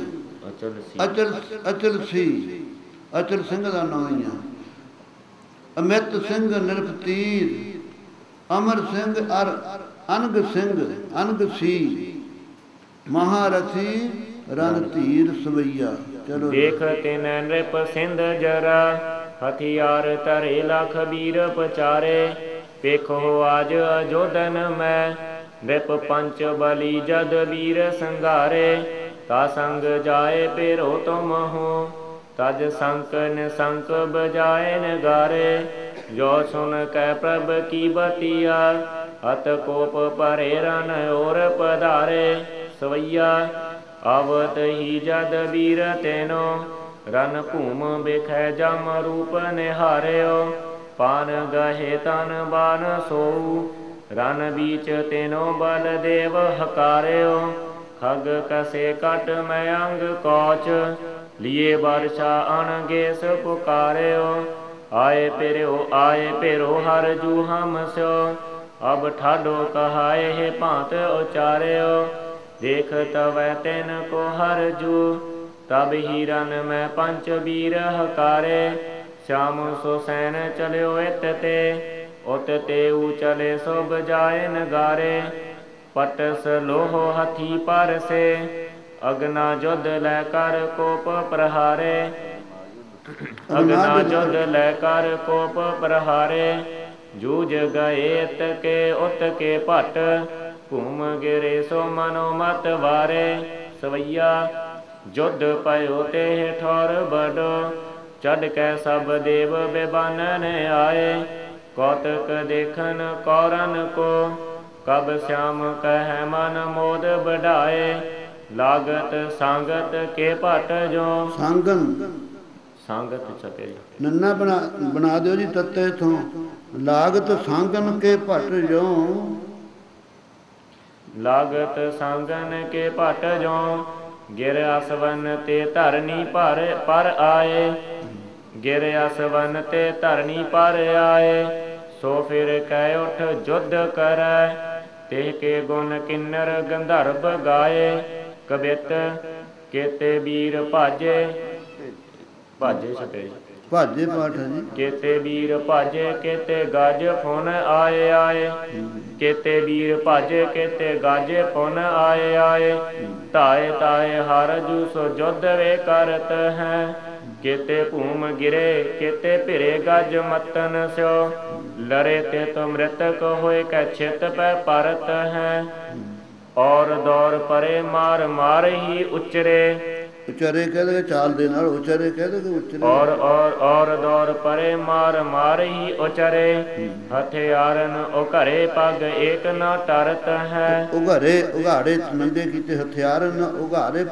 ਅਚਲ ਸੀ, ਅਚਲ ਸਿੰਘ ਦਾ ਨਾਂ ਹੀ ਆ। ਅਮਿਤ ਸਿੰਘ ਨਿਰਪਤੀਰ, ਅਮਰ ਸਿੰਘ ਅਰ ਅਨਗ ਸਿੰਘ ਅਨਗ ਸੀ। ਮਹਾਰਥੀ ਰਨ ਧੀਰ ਸਵਈਆ। ਚਲੋ ਦੇਖ ਤਿਨ ਨ੍ਰਿਪ ਸਿੰਧ ਜਰਾ ਹਥਿਆਰ ਧਰੇ ਲਖ ਵੀਰ ਪਚਾਰੇ ਵੇਖੋ ਆਜ ਅਜੋਧਨ ਮੈਂ ਨ੍ਰਿਪ ਪੰਚ ਬਲੀ ਜਦ ਵੀਰ ਸੰਘਾਰੇ ਤਾ ਸੰਗ ਜਾਏ ਪੇਰੋ ਤੁਮ ਹੋ ਤਜ ਸੰਕ ਨਿਸੰਕ ਬਜਾਏ ਨਗਾਰੇ ਜੋ ਸੁਨ ਕੈ ਪ੍ਰਭ ਕੀ ਬਤੀਆ ਅਤ ਕੋਪ ਭਰੇ ਰਨ ਔਰ ਪਧਾਰੇ ਸਵਈਆ ਆਵਤ ਹੀ ਜਦ ਵੀਰ ਤੈਨੋ ਰਨ ਭੂਮ ਬਿਖੈ ਜਮ ਰੂਪ ਨਿਹਾਰਿਓ ਪਾਨ ਗਹੇ ਤਨ ਬਾਨ ਸੋਊ ਰਨ ਬੀਚ ਤੈਨੋ ਬਲ ਦੇਵ ਹਕਾਰਿਓ ਖਗ ਕਸੇ ਕਟ ਮੈਂ ਅੰਗ ਕੌਚ ਲਿਏ ਵਰਸ਼ਾ ਅਣਗੇਸ ਪੁਕਾਰਿਓ ਆਏ ਪੇਰੋ ਹਰ ਜੂ ਹਮ ਸਿਓ ਅਬ ਠਾਡੋ ਕਹਾਏ ਹੈ ਭਾਂਤ ਉਚਾਰਿਓ ਦੇਖ ਤਵੈ ਤੈਨ ਕੋ ਹਰ ਜੂ ਤਬ ਹੀ ਰਨ ਮੈਂ ਪੰਚ ਵੀਰ ਹਕਾਰੇ ਸ਼ਾਮ ਸੋ ਸੈਨ ਚਲਿਓ ਇਤ ਤੇ ਉਤ ਤੇ ਊ ਚਲੇ ਸੋ ਬਜਾਏ ਨਗਾਰੇ ਪਟਸ ਲੋਹ ਹਥੀ ਪਰਸੇ ਅਗਨਾ ਜੁਧ ਲੈ ਕਰ ਕੋਪ ਪ੍ਰਹਾਰੇ ਅਗਨਾ ਜੁਧ ਲੈ ਕਰ ਕੋਪ ਪ੍ਰਹਾਰੇ ਜੂਝ ਗਏ ਇਤ ਕੇ ਉਤ ਕੇ ਭਟ ਭੂਮ ਗਿਰੇ ਸੋ ਮਨੋ ਮਤ ਵਾਰੇ ਸਵਈਆ ਜੁਧ ਪਇਓ ਤੇ ਠੌਰ ਬਡੋ ਚੜ ਕੇ ਸਭ ਦੇਵ ਬੇਬਾਨਨ ਆਏ ਕੌਤਕ ਦੇਖਨ ਕੌਰਨ ਕੋ ਕਬ ਸ਼ਾਮ ਕਹਿ ਮਨ ਮੋਦ ਬਢਾਏ ਲਾਗਤ ਸੰਗਤ ਕੇ ਭਟ ਜੋ ਸੰਗਤ ਛਪੇ ਨੰਨਾ ਬਣਾ ਦਿਓ ਜੀ ਤੱਤੇ ਤੋਂ ਲਾਗਤ ਸੰਗਨ ਕੇ ਭਟ ਜੋ ਲਾਗਤ ਸੰਗਨ ਕੇ ਭਟ ਜੋ ਗਿਰ ਅਸਵਨ ਤੇ ਧਰਨੀ ਪਰ ਆਏ ਗਿਰ ਅਸਵਨ ਤੇ ਧਰਨੀ ਪਰ ਆਏ ਸੋ ਫਿਰ ਕਹਿ ਉਠ ਜੁਧ ਕਰੈ ਤੇ ਕੇ ਗੁਣ ਕਿੰਨਰ ਗੰਧਰਵ ਗਾਏ ਕਬਿਤ ਕੇਤੇ ਵੀਰ ਭਾਜੇ ਛਪੇ ਭਾਜੇ ਪਾਠ ਹੈ ਜੀ ਕੇਤੇ ਵੀਰ ਭਾਜੇ ਕੇਤੇ ਗਾਜ ਫੁਨ ਆਏ ਕੇਤੇ ਵੀਰ ਭਾਜੇ ਕੇਤੇ ਗਾਜੇ ਫੁਨ ਆਏ ਤਾਏ ਹਰ ਜੂ ਸੋ ਜੁਧ ਵੇ ਕਰਤ ਹੈ ਕੇਤੇ ਭੂਮ ਗਿਰੇ ਕੇਤੇ ਭਿਰੇ ਗਜ ਮਤਨ ਸਿਓ ਲਰੇ ਤੇ ਤੋ ਮ੍ਰਿਤਕ ਹੋਏ ਕੈ ਛਿਤ ਪੈ ਪਰਤ ਹੈ ਔਰ ਦੌਰ ਪਰੇ ਮਾਰ ਹੀ ਉਚਰੇ ਕਹਦੇ ਚਾਲ ਦੇ ਨਾਲ ਉਚਰੇ ਕਹਦੇ ਉਚਰੇ ਔਰ ਦੌਰ ਪਰੇ ਮਾਰ ਹੀ ਉਚਰੇ ਹਥਿਆਰਨ ਉਹ ਘਰੇ ਪੱਗ ਏਕ ਨਾ ਟਰਤ ਹੈ ਉਘਾੜੇ ਨੰਗੇ ਕੀਤੇ ਹਥਿਆਰ ਨ ਉਘਾੜੇ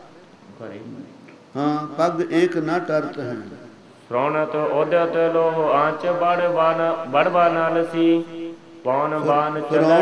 ਹਾਂ ਪੱਗ ਏਕ ਨਾ ਟਰਤ ਹੈ ਸ਼੍ਰੋਣਤ ਉਦਤ ਲੋਹ ਆਂਚ ਬੜਵਾ ਨਾਲ ਸੀ ਪੌਨ ਬਾਨ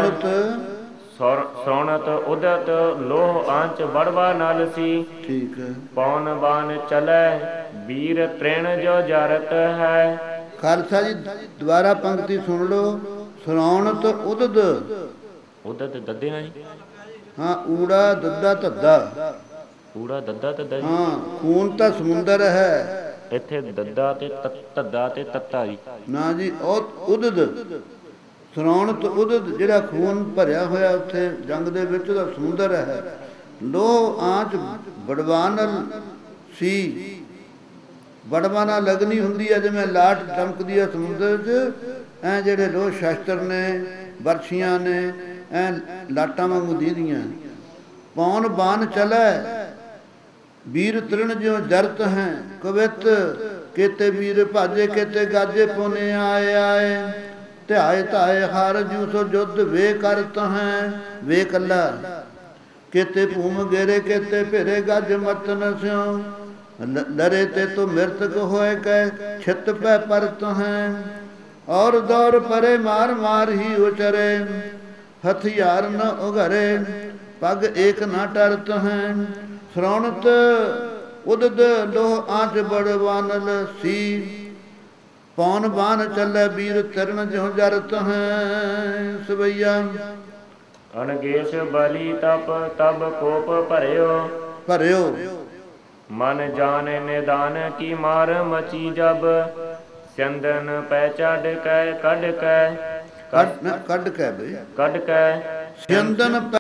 ਸ਼੍ਰੋਣਤ ਉਦਤ ਲੋਹ ਆਂਚ ਬੜਵਾ ਨਾਲ ਸੀ ਠੀਕ ਹੈ ਪੌਨ ਬਾਨ ਚਲੈ ਵੀਰ ਤ੍ਰਿਣ ਜੋ ਜਰਤ ਹੈ ਖਾਲਸਾ ਜੀ ਦੁਬਾਰਾ ਪੰਕਤੀ ਸੁਣ ਲਓ ਸ਼੍ਰੋਣਤ ਉਦਤ ਦੱਦੇ ਨਾ ਜੀ ਹਾਂ ਊੜਾ ਦੱਦਾ ਧੱਦਾ ਊੜਾ ਦੱਦਾ ਧੱਦਾ ਜੀ ਹਾਂ ਖੂਨ ਤਾਂ ਸਮੁੰਦਰ ਹੈ ਇੱਥੇ ਦੱਦਾ ਤੇ ਧੱਦਾ ਤੇ ਤੱਤਾ ਜੀ ਨਾ ਜੀ ਉਦਦ ਸ਼੍ਰੋਣਤ ਉਦਦ ਜਿਹੜਾ ਖੂਨ ਭਰਿਆ ਹੋਇਆ ਉੱਥੇ ਜੰਗ ਦੇ ਵਿੱਚ ਉਹਦਾ ਸਮੁੰਦਰ ਹੈ ਲੋਹ ਆਂਚ ਬੜਵਾਨਲ ਸੀ ਬੜਵਾਨਾ ਲਗਨੀ ਹੁੰਦੀ ਹੈ ਜਿਵੇਂ ਲਾਟ ਚਮਕਦੀ ਹੈ ਸਮੁੰਦਰ 'ਚ ਐ ਜਿਹੜੇ ਲੋਹ ਸ਼ਸਤਰ ਨੇ ਬਰਛੀਆਂ ਨੇ ਐ ਲਾਟਾਂ ਵਾਂਗੂ ਦੀਦੀਆਂ ਪੌਣ ਬਾਨ ਚਲੈ ਵੀਰ ਤ੍ਰਿਣ ਜਿਉ ਜਰਤ ਹੈ ਕਵਿਤ ਕੇਤੇ ਵੀਰ ਭਾਜੇ ਕੇਤੇ ਗਾਜੇ ਪੁਨੇ ਆਏ ਧਾਏ ਹਰ ਜੂ ਸੋ ਜੁਧ ਵੇ ਕਰਤ ਹੈ ਵੇ ਕੱਲਾ ਕੇਤੇ ਭੂਮ ਗੇਰੇ ਕੇਤੇ ਭਿਰੇ ਗਜ ਮਤਨ ਸਿਉ ਲਰੇ ਤੇ ਤੋ ਮਿਰਤਕ ਹੋਏ ਕੈ ਛਿਤ ਪੈ ਪਰਤ ਹੈ ਔਰ ਦੌਰ ਪਰੇ ਮਾਰ ਹੀ ਉਚਰੇ ਹਥਿਆਰ ਨ ਉਘਰੇ ਪਗ ਏਕ ਨਾ ਟਰਤ ਹੈ ਸ਼੍ਰੋਣਤ ਉਦਦ ਲੋਹ ਆਂਚ ਬੜਵਾਨਲ ਸੀ ਪੌਨ ਬਾਨ ਚੱਲੇ ਵੀਰ ਚਰਨ ਜਿਉ ਜਰਤ ਹੈ ਸਵਈਆ ਅਣਗੇਸ਼ ਬਲੀ ਤਬ ਕੋਪ ਭਰਿਓ ਮਨ ਜਾਣ ਨਿਦਾਨ ਕੀ ਮਾਰ ਮਚੀ ਜਬ ਚੰਦਨ ਪੈ ਚੜ ਕੈ ਕੱਢ ਕੇ ਕੱਢ ਕੇ ਚੰਦਨ